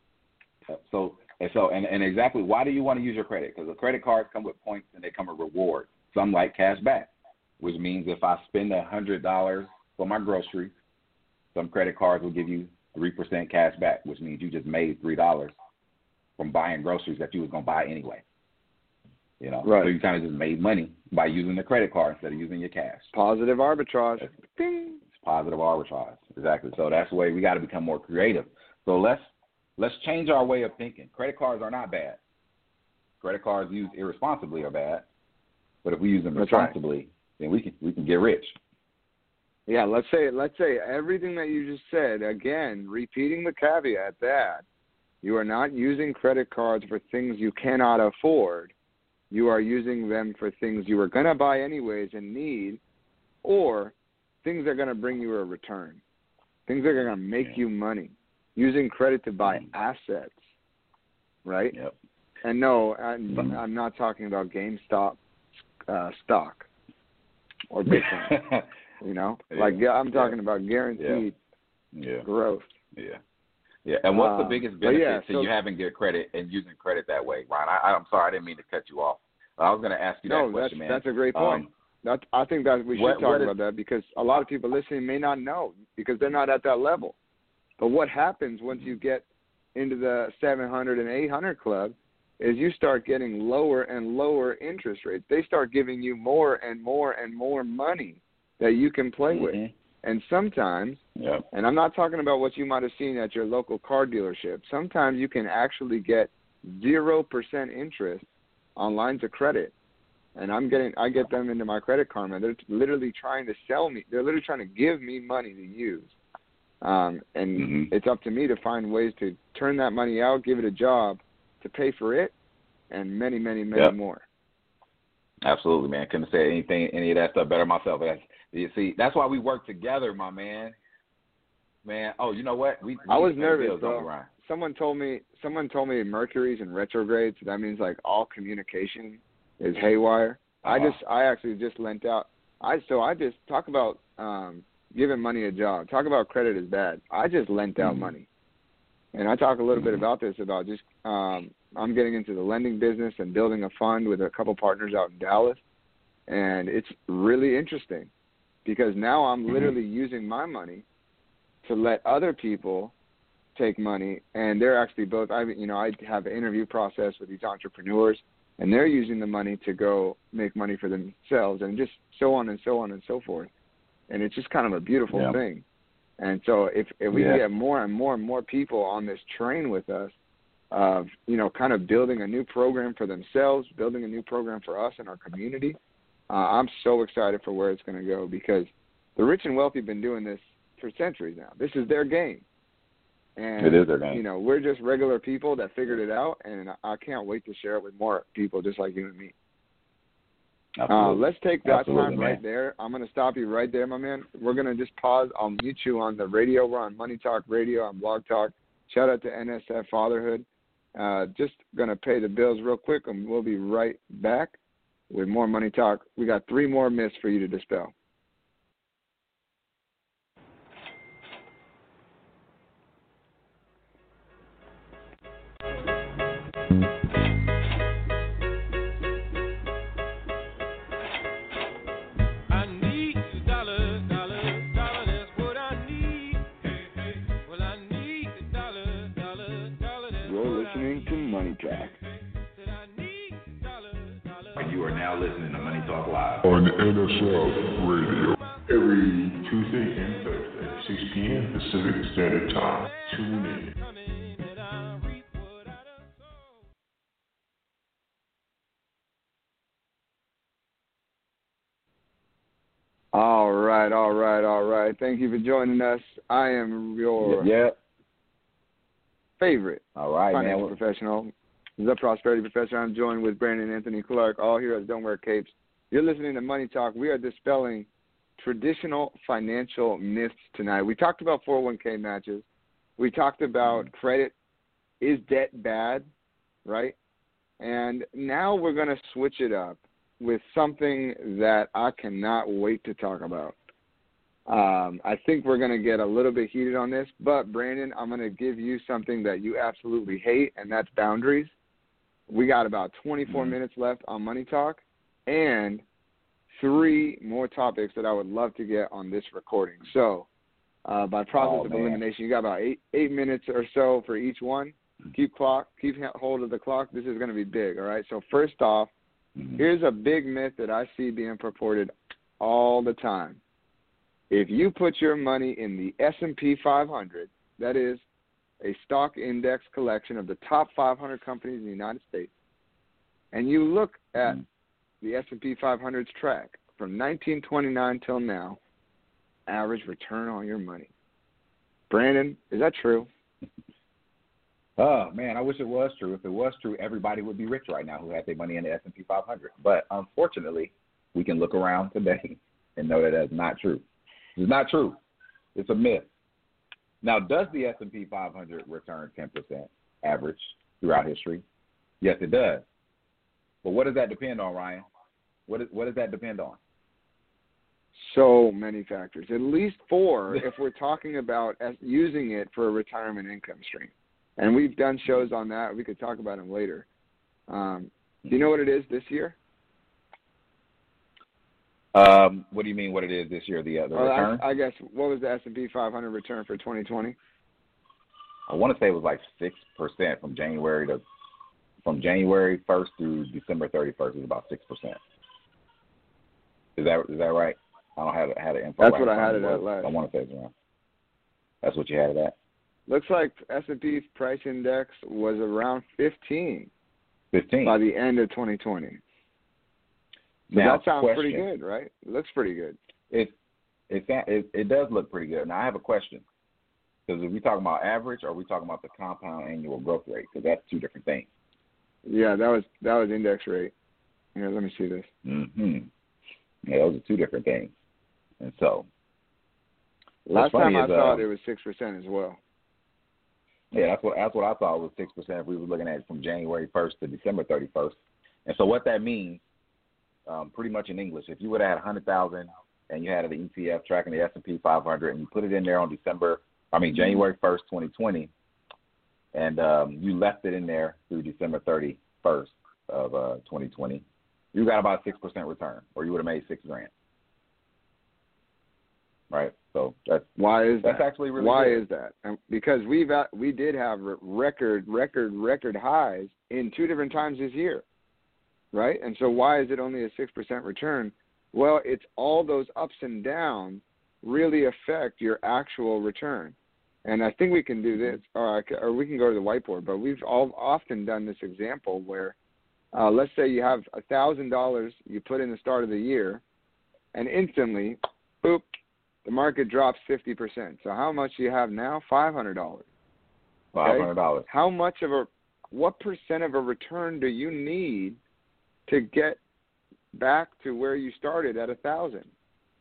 So and so and, and exactly why do you want to use your credit? Because the credit cards come with points and they come with rewards. Some like cash back, which means if I spend a hundred dollars for my groceries, some credit cards will give you three percent cash back, which means you just made three dollars from buying groceries that you was gonna buy anyway. You know, right. So you kind of just made money by using the credit card instead of using your cash. Positive arbitrage. It's, Ding. it's positive arbitrage, exactly. So that's the way we got to become more creative. So let's let's change our way of thinking. Credit cards are not bad. Credit cards used irresponsibly are bad, but if we use them That's responsibly, right. then we can we can get rich. Yeah, let's say let's say everything that you just said, again, repeating the caveat that you are not using credit cards for things you cannot afford. You are using them for things you are going to buy anyways and need, or things that are going to bring you a return, things that are going to make yeah. you money, using credit to buy mm-hmm. assets, right? Yep. And no, I'm, mm-hmm. I'm not talking about GameStop uh, stock or Bitcoin. You know, yeah. like yeah, I'm talking yeah. about guaranteed yeah. Yeah. growth. Yeah, yeah. And what's um, the biggest benefit yeah, to so, you having good credit and using credit that way, Ron? I, I'm sorry, I didn't mean to cut you off. I was going to ask you no, that question, that's, man. that's a great point. Um, that, I think that we should what, talk what about is, that because a lot of people listening may not know because they're not at that level. But what happens once you get into the seven hundred and eight hundred club is you start getting lower and lower interest rates. They start giving you more and more and more money that you can play mm-hmm. with. And sometimes, yep. and I'm not talking about what you might have seen at your local car dealership, sometimes you can actually get zero percent interest on lines of credit. And I'm getting, I get them into my Credit Karma. They're literally trying to sell me. They're literally trying to give me money to use. Um, and mm-hmm. it's up to me to find ways to turn that money out, give it a job to pay for it, and many, many, many yep. more. Absolutely, man. Couldn't say anything, any of that stuff better myself. That's, you see, that's why we work together, my man. Man, oh, you know what? We, we I was nervous, bills, bro. Someone told me, someone told me Mercury's in retrograde, so that means like all communication is haywire. Uh-huh. I just, I actually just lent out. I so I just talk about um, giving money a job. Talk about credit is bad. I just lent out mm-hmm. money, and I talk a little mm-hmm. bit about this about just um, I'm getting into the lending business and building a fund with a couple partners out in Dallas, and it's really interesting because now I'm mm-hmm. literally using my money to let other people take money, and they're actually both. I you know I have an interview process with these entrepreneurs. And they're using the money to go make money for themselves and just so on and so on and so forth. And it's just kind of a beautiful yeah. thing. And so if, if we yeah. can get more and more and more people on this train with us of, you know, kind of building a new program for themselves, building a new program for us and our community, uh, I'm so excited for where it's going to go because the rich and wealthy have been doing this for centuries now. This is their game. And, it is their game. You know, we're just regular people that figured it out, and I can't wait to share it with more people just like you and me. Uh, let's take that Absolutely, time man. right there. I'm going to stop you right there, my man. We're going to just pause. I'll mute you on the radio. We're on Money Talk Radio, on Blog Talk. Shout out to N S F Fatherhood. Uh, just going to pay the bills real quick, and we'll be right back with more Money Talk. We got three more myths for you to dispel. And you are now listening to Money Talk Live on N S F Radio every Tuesday and Thursday, six p.m. Pacific Standard Time. Tune in. All right, all right, all right. Thank you for joining us. I am your yeah. favorite all right, financial man. professional, the Prosperity Professor. I'm joined with Brandon Anthony Clark, all here at Don't Wear Capes. You're listening to Money Talk. We are dispelling traditional financial myths tonight. We talked about four oh one k matches. We talked about mm-hmm. credit. Is debt bad, right? And now we're going to switch it up with something that I cannot wait to talk about. Um, I think we're going to get a little bit heated on this, but Brandon, I'm going to give you something that you absolutely hate, and that's boundaries. We got about twenty-four mm-hmm. minutes left on Money Talk and three more topics that I would love to get on this recording. So uh, by process oh, of man. elimination, you got about eight eight minutes or so for each one. Keep clock, keep hold of the clock. This is going to be big, all right? So first off, mm-hmm. here's a big myth that I see being purported all the time. If you put your money in the S and P five hundred, that is a stock index collection of the top five hundred companies in the United States, and you look at mm-hmm. the S and P five hundred's track from nineteen twenty-nine till now, average return on your money. Brandon, is that true? Oh, man, I wish it was true. If it was true, everybody would be rich right now who had their money in the S and P five hundred. But unfortunately, we can look around today and know that that's not true. It's not true. It's a myth. Now, does the S and P five hundred return ten percent average throughout history? Yes, it does. But what does that depend on, Ryan? What, is, what does that depend on? So many factors, at least four if we're talking about using it for a retirement income stream. And we've done shows on that. We could talk about them later. Um, do you know what it is this year? Um, what do you mean what it is this year, the, uh, the well, return? I, I guess, what was the S and P five hundred return for twenty twenty? I want to say it was like six percent from January to from January first through December thirty-first. It was about six percent. Is that is that right? I don't have had an info. That's right what I had it at last. I want to say it's around. That's what you had it at. Looks like S and P price index was around fifteen. Fifteen by the end of twenty twenty. So now, that sounds question. pretty good, right? It looks pretty good. It it it it does look pretty good. Now I have a question. Because are we talking about average, or are we talking about the compound annual growth rate? Because that's two different things. Yeah, that was that was index rate. Yeah, let me see this. Mm-hmm. Yeah, those are two different things. And so, last time I is, saw uh, it, it was six percent as well. Yeah, that's what that's what I thought was six percent if we were looking at it from January first to December thirty-first. And so what that means, um, pretty much in English, if you would have had one hundred thousand and you had an E T F tracking the S and P five hundred and you put it in there on December, I mean January first, twenty twenty, and um, you left it in there through December thirty-first of uh, twenty twenty, you got about six percent return, or you would have made six grand. Right, so that's why is that's that? actually really why good. is that? And because we've at, we did have record record record highs in two different times this year, right? And so why is it only a six percent return? Well, it's all those ups and downs really affect your actual return. And I think we can do this, or, I, or we can go to the whiteboard. But we've all often done this example where, uh, let's say you have a thousand dollars you put in the start of the year, and instantly, boop. The market drops fifty percent. So how much do you have now? five hundred dollars. five hundred dollars. Okay? How much of a, what percent of a return do you need to get back to where you started at one thousand dollars?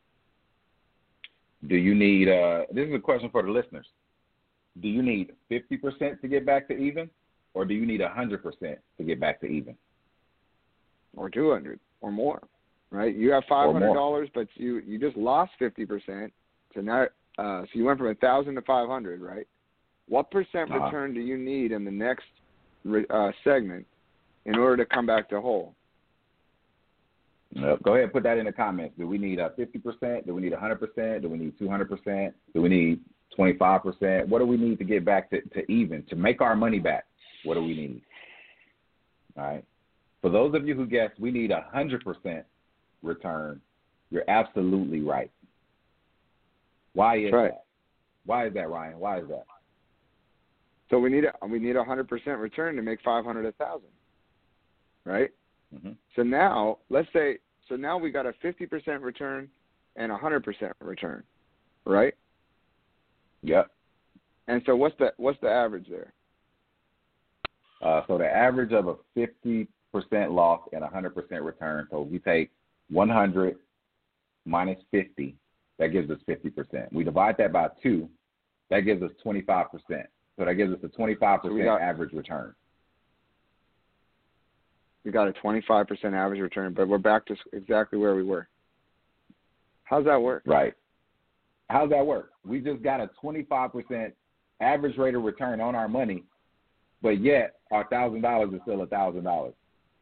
Do you need, uh, this is a question for the listeners. Do you need fifty percent to get back to even, or do you need one hundred percent to get back to even? Or two hundred or more. Right, you have five hundred dollars, but you, you just lost fifty percent. So now, uh, so you went from a thousand to five hundred, right? What percent uh-huh. return do you need in the next uh, segment in order to come back to whole? Uh, go ahead and put that in the comments. Do we need a fifty percent? Do we need one hundred percent? Do we need two hundred percent? Do we need twenty-five percent? What do we need to get back to, to even, to make our money back? What do we need? All right. For those of you who guessed we need one hundred percent return, you're absolutely right. Why is right. that? Why is that, Ryan? Why is that? So we need a we need a hundred percent return to make five hundred a thousand, right? Mm-hmm. So now let's say so now we got a fifty percent return and a hundred percent return, right? Yep. And so what's the what's the average there? Uh, so the average of a fifty percent loss and a hundred percent return. So we take one hundred minus fifty, that gives us fifty percent. We divide that by two, that gives us twenty-five percent. So that gives us a twenty-five percent so got, average return. We got a twenty-five percent average return, but we're back to exactly where we were. How's that work? Right. How's that work? We just got a twenty-five percent average rate of return on our money, but yet our one thousand dollars is still one thousand dollars.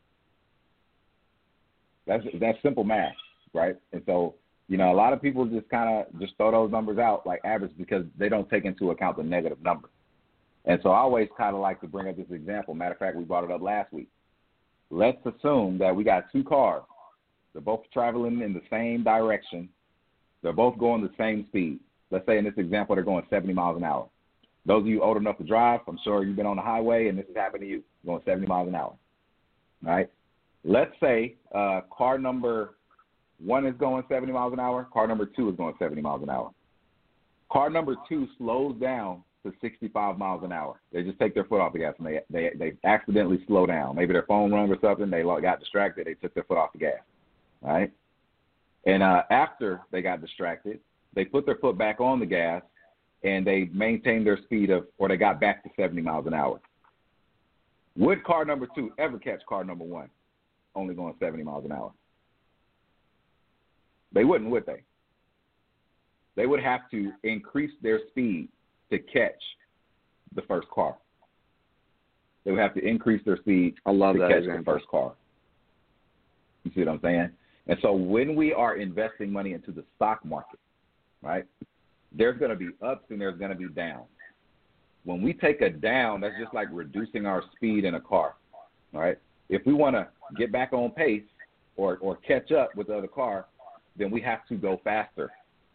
That's that's simple math, right? And so, you know, a lot of people just kind of just throw those numbers out like average because they don't take into account the negative number. And so I always kind of like to bring up this example. Matter of fact, we brought it up last week. Let's assume that we got two cars. They're both traveling in the same direction. They're both going the same speed. Let's say in this example, they're going seventy miles an hour. Those of you old enough to drive, I'm sure you've been on the highway and this has happened to you, going seventy miles an hour, all right? Let's say uh, car number one is going seventy miles an hour. Car number two is going seventy miles an hour. Car number two slows down to sixty-five miles an hour. They just take their foot off the gas and they they, they accidentally slow down. Maybe their phone rung or something. They got distracted. They took their foot off the gas, right? And uh, after they got distracted, they put their foot back on the gas and they maintained their speed of, or they got back to seventy miles an hour. Would car number two ever catch car number one only going seventy miles an hour? They wouldn't, would they? They would have to increase their speed to catch the first car. They would have to increase their speed I love to that catch example. the first car. You see what I'm saying? And so when we are investing money into the stock market, right, there's going to be ups and there's going to be downs. When we take a down, that's just like reducing our speed in a car, right? If we want to get back on pace or, or catch up with the other car, then we have to go faster,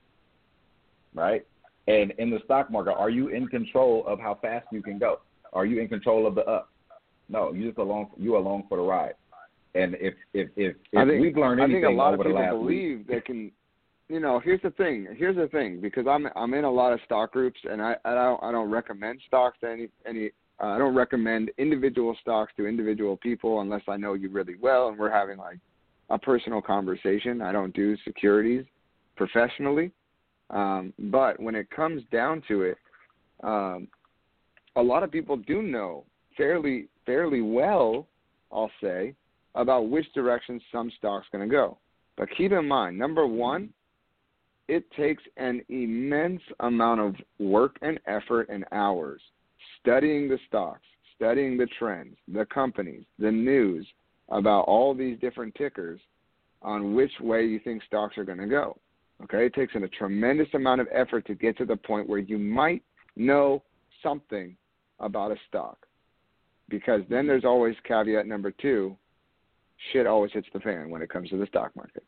right? And in the stock market, are you in control of how fast you can go? Are you in control of the up? No, you just along you along for the ride. And if if if, if I think, we've learned anything I think a lot over of the people last believe week, they can. You know, here's the thing. Here's the thing, because I'm I'm in a lot of stock groups, and I I don't I don't recommend stocks to any any. Uh, I don't recommend individual stocks to individual people unless I know you really well and we're having like a personal conversation. I don't do securities professionally. Um, but when it comes down to it, um, a lot of people do know fairly fairly well, I'll say, about which direction some stock's going to go. But keep in mind, number one, it takes an immense amount of work and effort and hours studying the stocks, studying the trends, the companies, the news about all these different tickers on which way you think stocks are going to go. Okay, it takes in a tremendous amount of effort to get to the point where you might know something about a stock. Because then there's always caveat number two, shit always hits the fan when it comes to the stock market.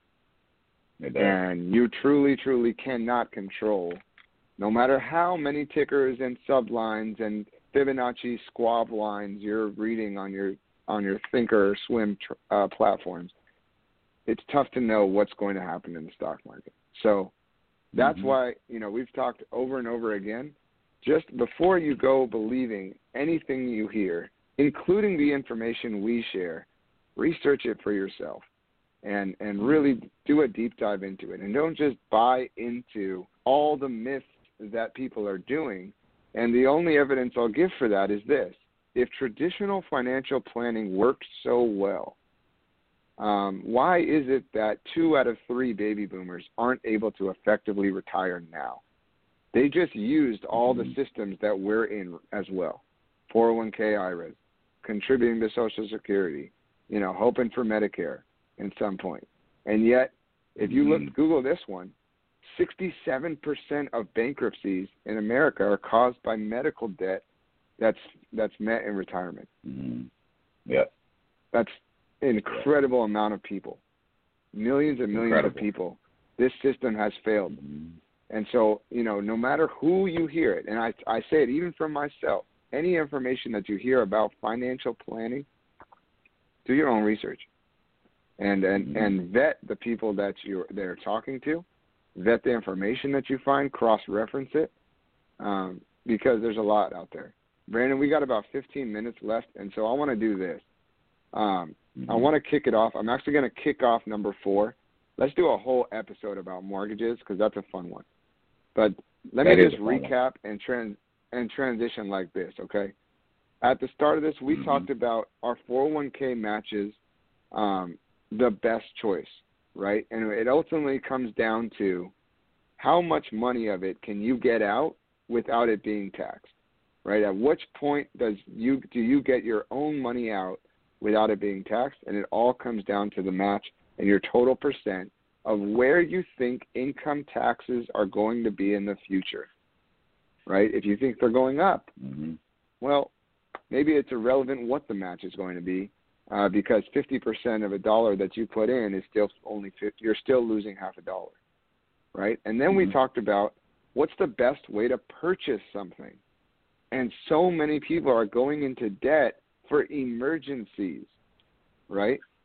And you truly, truly cannot control, no matter how many tickers and sublines and Fibonacci squab lines you're reading on your on your Thinker or Swim uh, platforms, it's tough to know what's going to happen in the stock market. So that's mm-hmm. why, you know, we've talked over and over again, just before you go believing anything you hear, including the information we share, research it for yourself and, and really do a deep dive into it. And don't just buy into all the myths that people are doing. And the only evidence I'll give for that is this. If traditional financial planning worked so well, Um, why is it that two out of three baby boomers aren't able to effectively retire now? They just used all the systems that we're in as well. four oh one k I R As, contributing to Social Security, you know, hoping for Medicare at some point. And yet, if you look, Google this one, sixty-seven percent of bankruptcies in America are caused by medical debt that's that's met in retirement. Mm-hmm. Yeah. That's incredible amount of people, millions and millions Incredible. of people. This system has failed. Mm-hmm. And so, you know, no matter who you hear it, and I, I say it even from myself, any information that you hear about financial planning, do your own research and, and, mm-hmm. and vet the people that you're they're talking to, vet the information that you find, cross-reference it, um, because there's a lot out there. Brandon, we got about fifteen minutes left, and so I want to do this. Um, Mm-hmm. I want to kick it off. I'm actually going to kick off number four. Let's do a whole episode about mortgages because that's a fun one. But let that me just recap one. and trans and transition like this, okay? At the start of this, we mm-hmm. talked about our four oh one k matches, um, the best choice, right? And it ultimately comes down to how much money of it can you get out without it being taxed, right? At which point does you do you get your own money out without it being taxed? And it all comes down to the match and your total percent of where you think income taxes are going to be in the future, right? If you think they're going up, mm-hmm. well, maybe it's irrelevant what the match is going to be uh, because fifty percent of a dollar that you put in is still only fifty, you're still losing half a dollar, right? And then mm-hmm. we talked about what's the best way to purchase something. And so many people are going into debt for emergencies, right?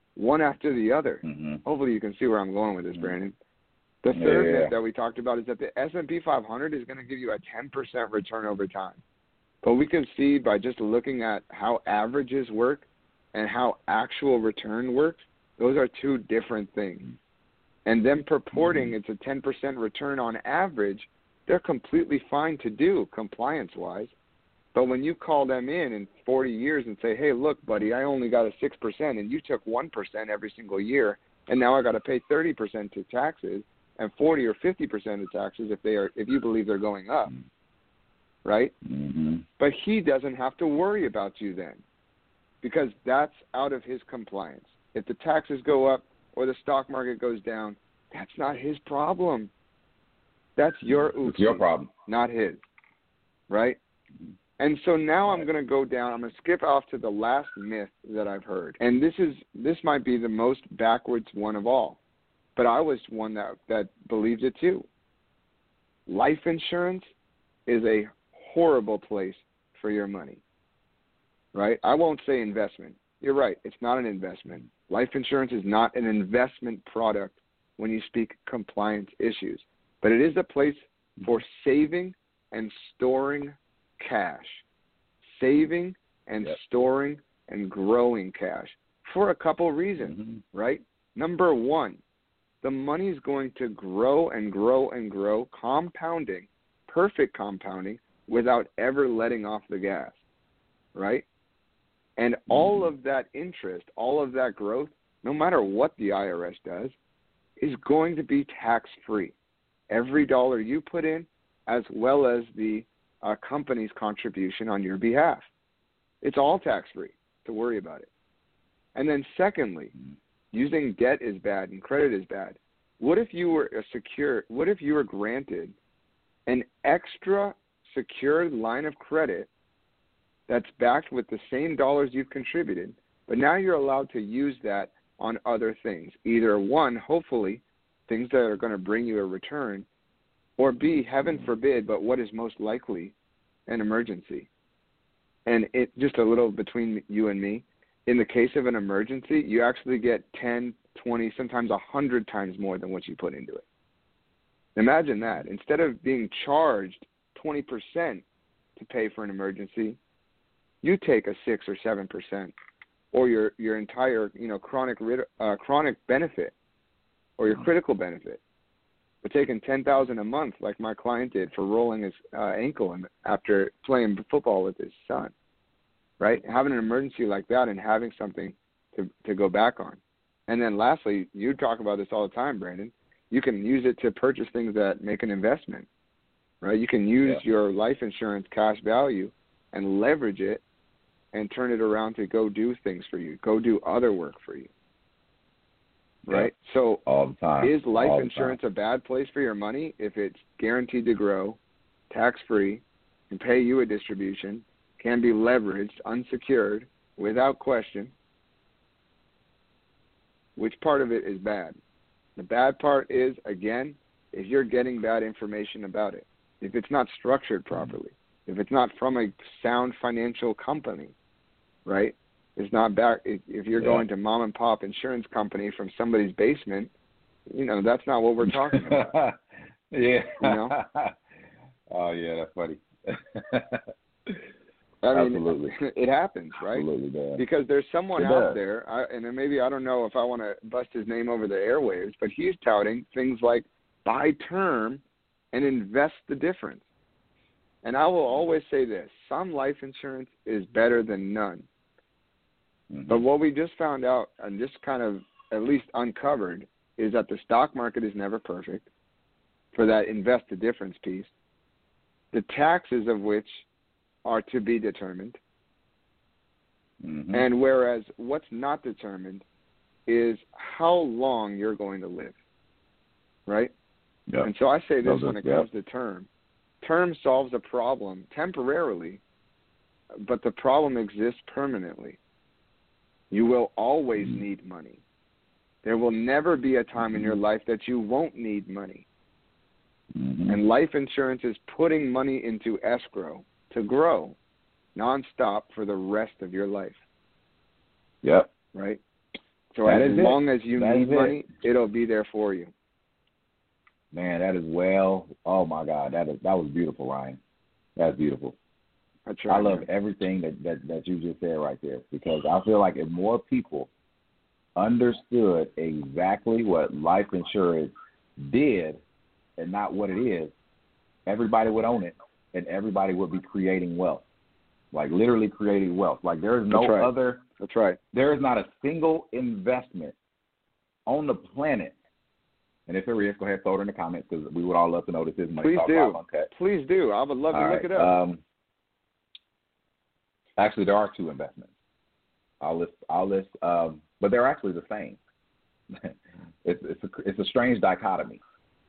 one after the other. Mm-hmm. Hopefully you can see where I'm going with this, Mm-hmm. Brandon. The third Yeah. myth that we talked about is that the S and P five hundred is going to give you a ten percent return over time. But we can see by just looking at how averages work and how actual return works, those are two different things. And them purporting it's a ten percent return on average, they're completely fine to do compliance-wise. But when you call them in in forty years and say, hey, look, buddy, I only got a six percent and you took one percent every single year, and now I got to pay thirty percent to taxes and forty or fifty percent of taxes if they are if you believe they're going up, right? Mm-hmm. But he doesn't have to worry about you then because that's out of his compliance. If the taxes go up or the stock market goes down, that's not his problem. That's your oopsie, It's your problem. not his, right? And so now I'm going to go down. I'm going to skip off to the last myth that I've heard. And this is this might be the most backwards one of all. But I was one that, that believed it too. Life insurance is a horrible place for your money, right? I won't say investment. You're right. It's not an investment. Life insurance is not an investment product when you speak compliance issues. But it is a place for saving and storing cash. Saving and yep. storing and growing cash for a couple reasons, mm-hmm. right? Number one, the money is going to grow and grow and grow, compounding, perfect compounding, without ever letting off the gas, right? And mm-hmm. all of that interest, all of that growth, no matter what the I R S does, is going to be tax-free. Every dollar you put in, as well as the uh, company's contribution on your behalf. It's all tax-free, to worry about it. And then secondly, using debt is bad and credit is bad. What if you were a secure, what if you were granted an extra secured line of credit that's backed with the same dollars you've contributed, but now you're allowed to use that on other things. Either one, hopefully, things that are going to bring you a return, or B, heaven forbid, but what is most likely, an emergency. And it just a little between you and me, in the case of an emergency, you actually get ten, twenty, sometimes one hundred times more than what you put into it. Imagine that. Instead of being charged twenty percent to pay for an emergency, you take a six or seven percent, or your your entire you know chronic uh, chronic benefit, or your critical benefit. We're taking ten thousand a month, like my client did, for rolling his uh, ankle after playing football with his son. Right, having an emergency like that and having something to to go back on. And then lastly, you talk about this all the time, Brandon. You can use it to purchase things that make an investment. Right, you can use yeah. your life insurance cash value and leverage it and turn it around to go do things for you, go do other work for you. Right? Yeah. So all the time. Is life all insurance a bad place for your money if it's guaranteed to grow, tax-free, can pay you a distribution, can be leveraged, unsecured, without question? Which part of it is bad? The bad part is, again, if you're getting bad information about it, if it's not structured properly, if it's not from a sound financial company, right? It's not back. If, if you're yeah. going to mom and pop insurance company from somebody's basement, you know, that's not what we're talking about. yeah. You know? Oh, yeah, that's funny. I mean, Absolutely. It happens, right? Absolutely, man. Because there's someone it out does. there, I, and maybe I don't know if I want to bust his name over the airwaves, but he's touting things like buy term and invest the difference. And I will always say this, some life insurance is better than none. Mm-hmm. But what we just found out and just kind of at least uncovered is that the stock market is never perfect for that invest the difference piece, the taxes of which are to be determined. Mm-hmm. And whereas what's not determined is how long you're going to live, right? Yep. And so I say this Those when are, it yep. comes to term. Term solves a problem temporarily, but the problem exists permanently. You will always mm-hmm. need money. There will never be a time mm-hmm. in your life that you won't need money. Mm-hmm. And life insurance is putting money into escrow to grow nonstop for the rest of your life. Yep. Right? It's So That as is it. long as you That need is it. money, it'll be there for you. Man, that is well. Oh my God, that is that was beautiful, Ryan. That's beautiful. I, try, I love man. everything that, that, that you just said right there, because I feel like if more people understood exactly what life insurance did and not what it is, everybody would own it and everybody would be creating wealth, like literally creating wealth. Like there is no That's right. other. That's right. There is not a single investment on the planet. And if there is, go ahead, throw it in the comments, because we would all love to know this is Money Please Talk do. Live Uncut. Please do. I would love All to right. look it up. Um, actually, there are two investments. I'll list. I'll list. Um, but they're actually the same. it's it's a, it's a strange dichotomy.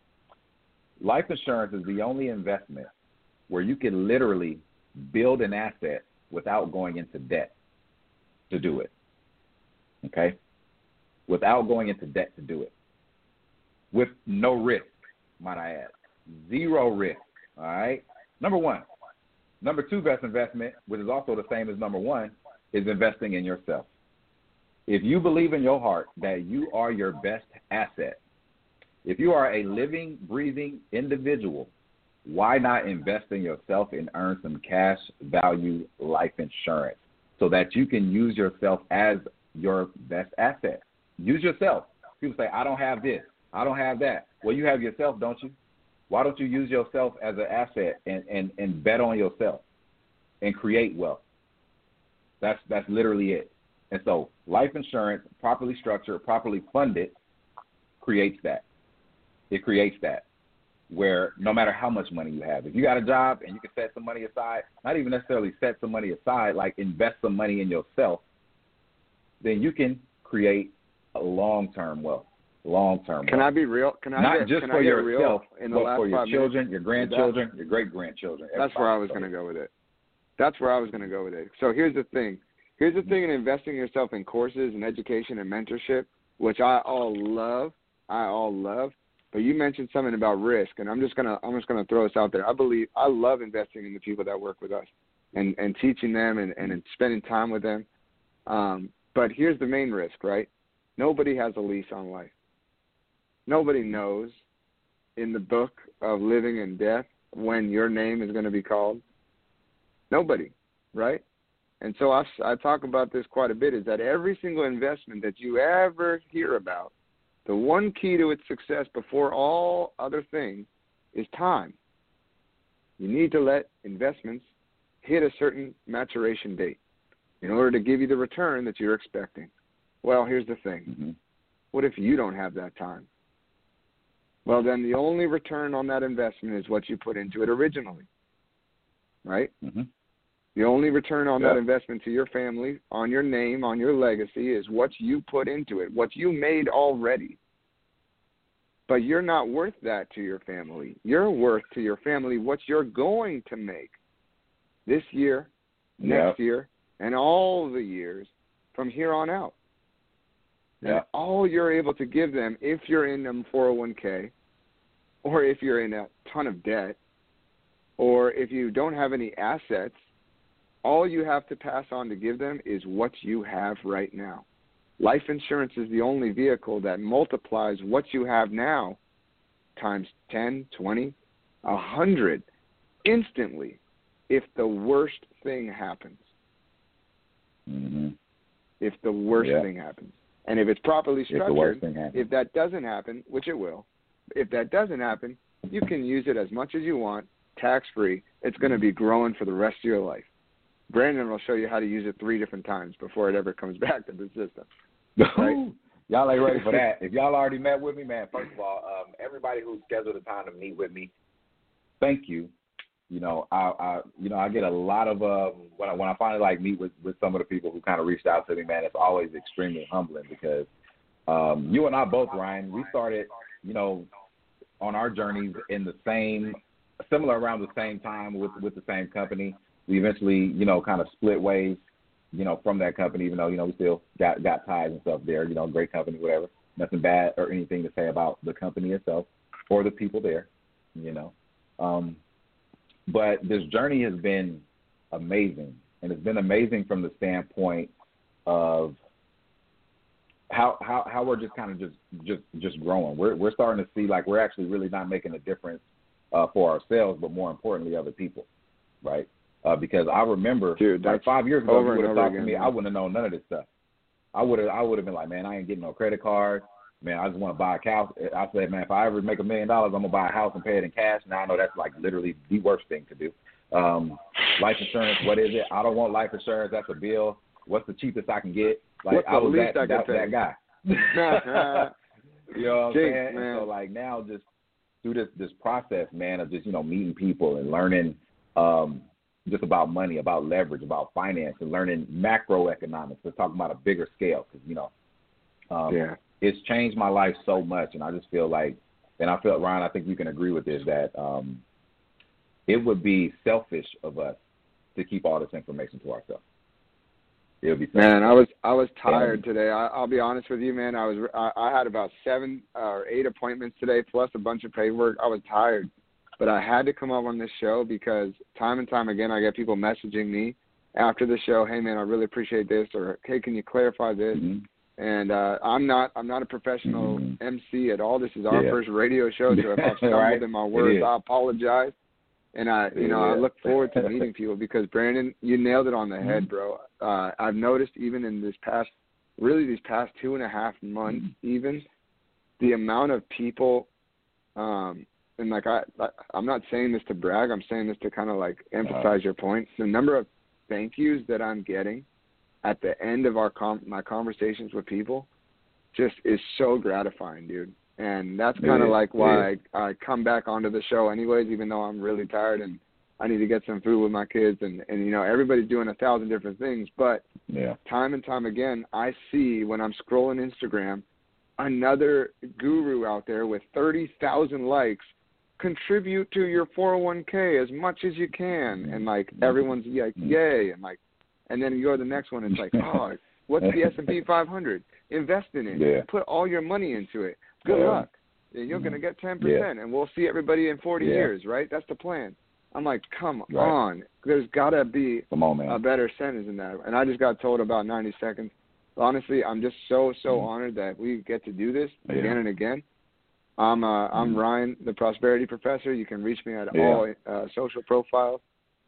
Life insurance is the only investment where you can literally build an asset without going into debt to do it. Okay? Without going into debt to do it. With no risk, might I add. Zero risk. All right? Number one. Number two best investment, which is also the same as number one, is investing in yourself. If you believe in your heart that you are your best asset, if you are a living, breathing individual, why not invest in yourself and earn some cash value life insurance so that you can use yourself as your best asset? Use yourself. People say, I don't have this. I don't have that. Well, you have yourself, don't you? Why don't you use yourself as an asset and, and, and bet on yourself and create wealth? That's that's literally it. And so life insurance, properly structured, properly funded, creates that. It creates that, where no matter how much money you have, if you got a job and you can set some money aside, not even necessarily set some money aside, like invest some money in yourself, then you can create a long-term wealth. Long-term Can wealth. I be real? Can I Not get, just can for I get yourself, real in the but last for your five children, minutes? your grandchildren, your great-grandchildren. That's where I was going to go with it. That's where I was going to go with it. So here's the thing. Here's the thing in investing yourself in courses and education and mentorship, which I all love. I all love. But you mentioned something about risk, and I'm just gonna I'm just gonna throw this out there. I believe I love investing in the people that work with us, and, and teaching them and, and spending time with them. Um, but here's the main risk, right? Nobody has a lease on life. Nobody knows in the book of living and death when your name is going to be called. Nobody, right? And so I, I talk about this quite a bit, is that every single investment that you ever hear about, the one key to its success before all other things is time. You need to let investments hit a certain maturation date in order to give you the return that you're expecting. Well, here's the thing. Mm-hmm. What if you don't have that time? Well, then the only return on that investment is what you put into it originally, right? Mm-hmm. The only return on Yeah. that investment to your family, on your name, on your legacy, is what you put into it, what you made already. But you're not worth that to your family. You're worth to your family what you're going to make this year, next Yeah. year, and all the years from here on out. Yeah. And all you're able to give them, if you're in a four oh one k, or if you're in a ton of debt, or if you don't have any assets, all you have to pass on to give them is what you have right now. Life insurance is the only vehicle that multiplies what you have now times ten, twenty, one hundred instantly if the worst thing happens. Mm-hmm. If the worst Yeah. thing happens. And if it's properly If the worst structured, thing happens. if that doesn't happen, which it will, if that doesn't happen, you can use it as much as you want, tax-free. It's going to be growing for the rest of your life. Brandon will show you how to use it three different times before it ever comes back to the system. Right? Y'all ain't ready for that. If y'all already met with me, man, first of all, um, everybody who scheduled a time to meet with me, thank you. You know, I, I you know, I get a lot of uh, when I when I finally like meet with, with some of the people who kind of reached out to me, man. It's always extremely humbling because um, you and I both, Ryan, we started, you know, on our journeys in the same, similar around the same time with with the same company. We eventually, you know, kind of split ways, you know, from that company, even though, you know, we still got, got ties and stuff there, you know, great company, whatever. Nothing bad or anything to say about the company itself or the people there, you know. Um, but this journey has been amazing, and it's been amazing from the standpoint of how how how we're just kind of just just just growing. We're we're starting to see like we're actually really not making a difference uh, for ourselves, but more importantly, other people, right? Uh, because I remember Dude, like five years ago, you would have talked again, to me, man. I wouldn't have known none of this stuff. I would have I would have been like, man, I ain't getting no credit cards. Man, I just want to buy a house. I said, man, if I ever make a million dollars, I'm gonna buy a house and pay it in cash. Now I know that's like literally the worst thing to do. Um, life insurance, what is it? I don't want life insurance. That's a bill. What's the cheapest I can get? Like What's I was least that, I that, pay? that guy. You know what I'm Jake, saying? Man. And so like now just through this this process, man, of just, you know, meeting people and learning um, just about money, about leverage, about finance, and learning macroeconomics. We're talking about a bigger scale because, you know, um, yeah. it's changed my life so much. And I just feel like, and I feel, Ryan, I think you can agree with this, that um, it would be selfish of us to keep all this information to ourselves. It would be selfish. Man, I was I was tired today. I, I'll be honest with you, man. I was I, I had about seven or eight appointments today, plus a bunch of paperwork. I was tired, but I had to come up on this show because time and time again I get people messaging me after the show. Hey, man, I really appreciate this, or hey, can you clarify this? Mm-hmm. And uh, I'm not I'm not a professional mm-hmm. M C at all. This is our yeah. first radio show, so if I've stumbled right? in my words, I apologize. And I, you know, yeah. I look forward to meeting people because Brandon, you nailed it on the head, bro. Uh, I've noticed even in this past, really these past two and a half months, even the amount of people, um, and like I, I, I'm not saying this to brag. I'm saying this to kind of like emphasize uh, your point. The number of thank yous that I'm getting at the end of our com- my conversations with people, just is so gratifying, dude. And that's kind of yeah, like why yeah. I, I come back onto the show anyways, even though I'm really tired and I need to get some food with my kids. And, and you know, everybody's doing a thousand different things. But yeah. time and time again, I see when I'm scrolling Instagram, another guru out there with thirty thousand likes, contribute to your four oh one k as much as you can. And, like, everyone's like, yay. And, like, and then you go to the next one, it's like, oh, what's the S and P five hundred? Invest in it. Yeah. Put all your money into it. Good yeah. luck. You're going to get ten percent, yeah. and we'll see everybody in forty yeah. years, right? That's the plan. I'm like, come right. on. There's got to be come on, man. a better sentence than that. And I just got told about ninety seconds. Honestly, I'm just so, so mm-hmm. honored that we get to do this yeah. again and again. I'm uh, I'm mm-hmm. Ryan, the Prosperity Professor. You can reach me at yeah. all uh, social profiles.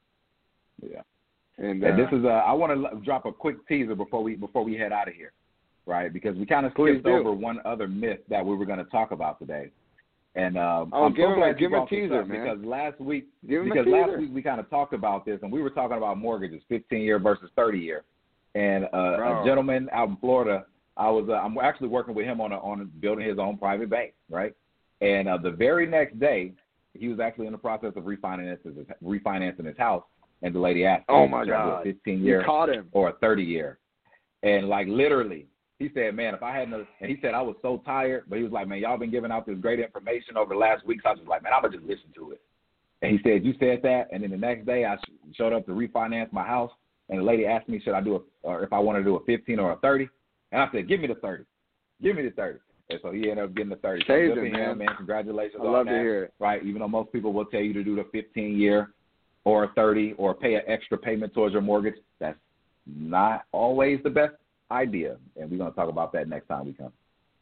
Yeah. And, and uh, this is, uh, I want to drop a quick teaser before we before we head out of here. Right, because we kind of skipped over one other myth that we were going to talk about today, and um, oh, I'm give so him, glad give you him a brought this teaser, up man. because last week, give him because a teaser. last week we kind of talked about this, and we were talking about mortgages, fifteen year versus thirty year, and uh, a gentleman out in Florida, I was uh, I'm actually working with him on a, on building his own private bank, right, and uh, the very next day he was actually in the process of refinancing his, refinancing his house, and the lady asked, "Oh my God, a fifteen year you caught him. or a thirty year," and like literally. He said, man, if I hadn't, and he said I was so tired, but he was like, man, y'all been giving out this great information over the last week. So I was just like, man, I'm going to just listen to it. And he said, you said that. And then the next day I showed up to refinance my house. And the lady asked me, should I do a, or if I want to do a fifteen or a thirty? And I said, give me the thirty. Give me the thirty. And so he ended up getting the thirty. So Saved good him, for him, man. man. Congratulations I on love that. to hear it. Right. Even though most people will tell you to do the fifteen year or a thirty or pay an extra payment towards your mortgage, that's not always the best idea, and we're going to talk about that next time we come.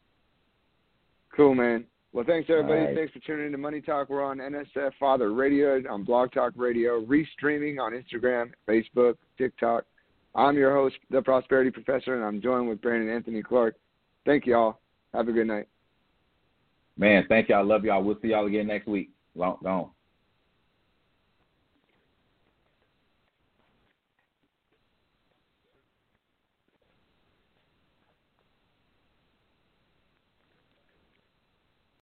Cool, man. Well, thanks, everybody. Right. Thanks for tuning in to Money Talk. We're on N S F Father Radio, on Blog Talk Radio, restreaming on Instagram, Facebook, TikTok. I'm your host, The Prosperity Professor, and I'm joined with Brandon Anthony Clark. Thank you all. Have a good night. Man, thank y'all. Love y'all. We'll see y'all again next week. Long, long.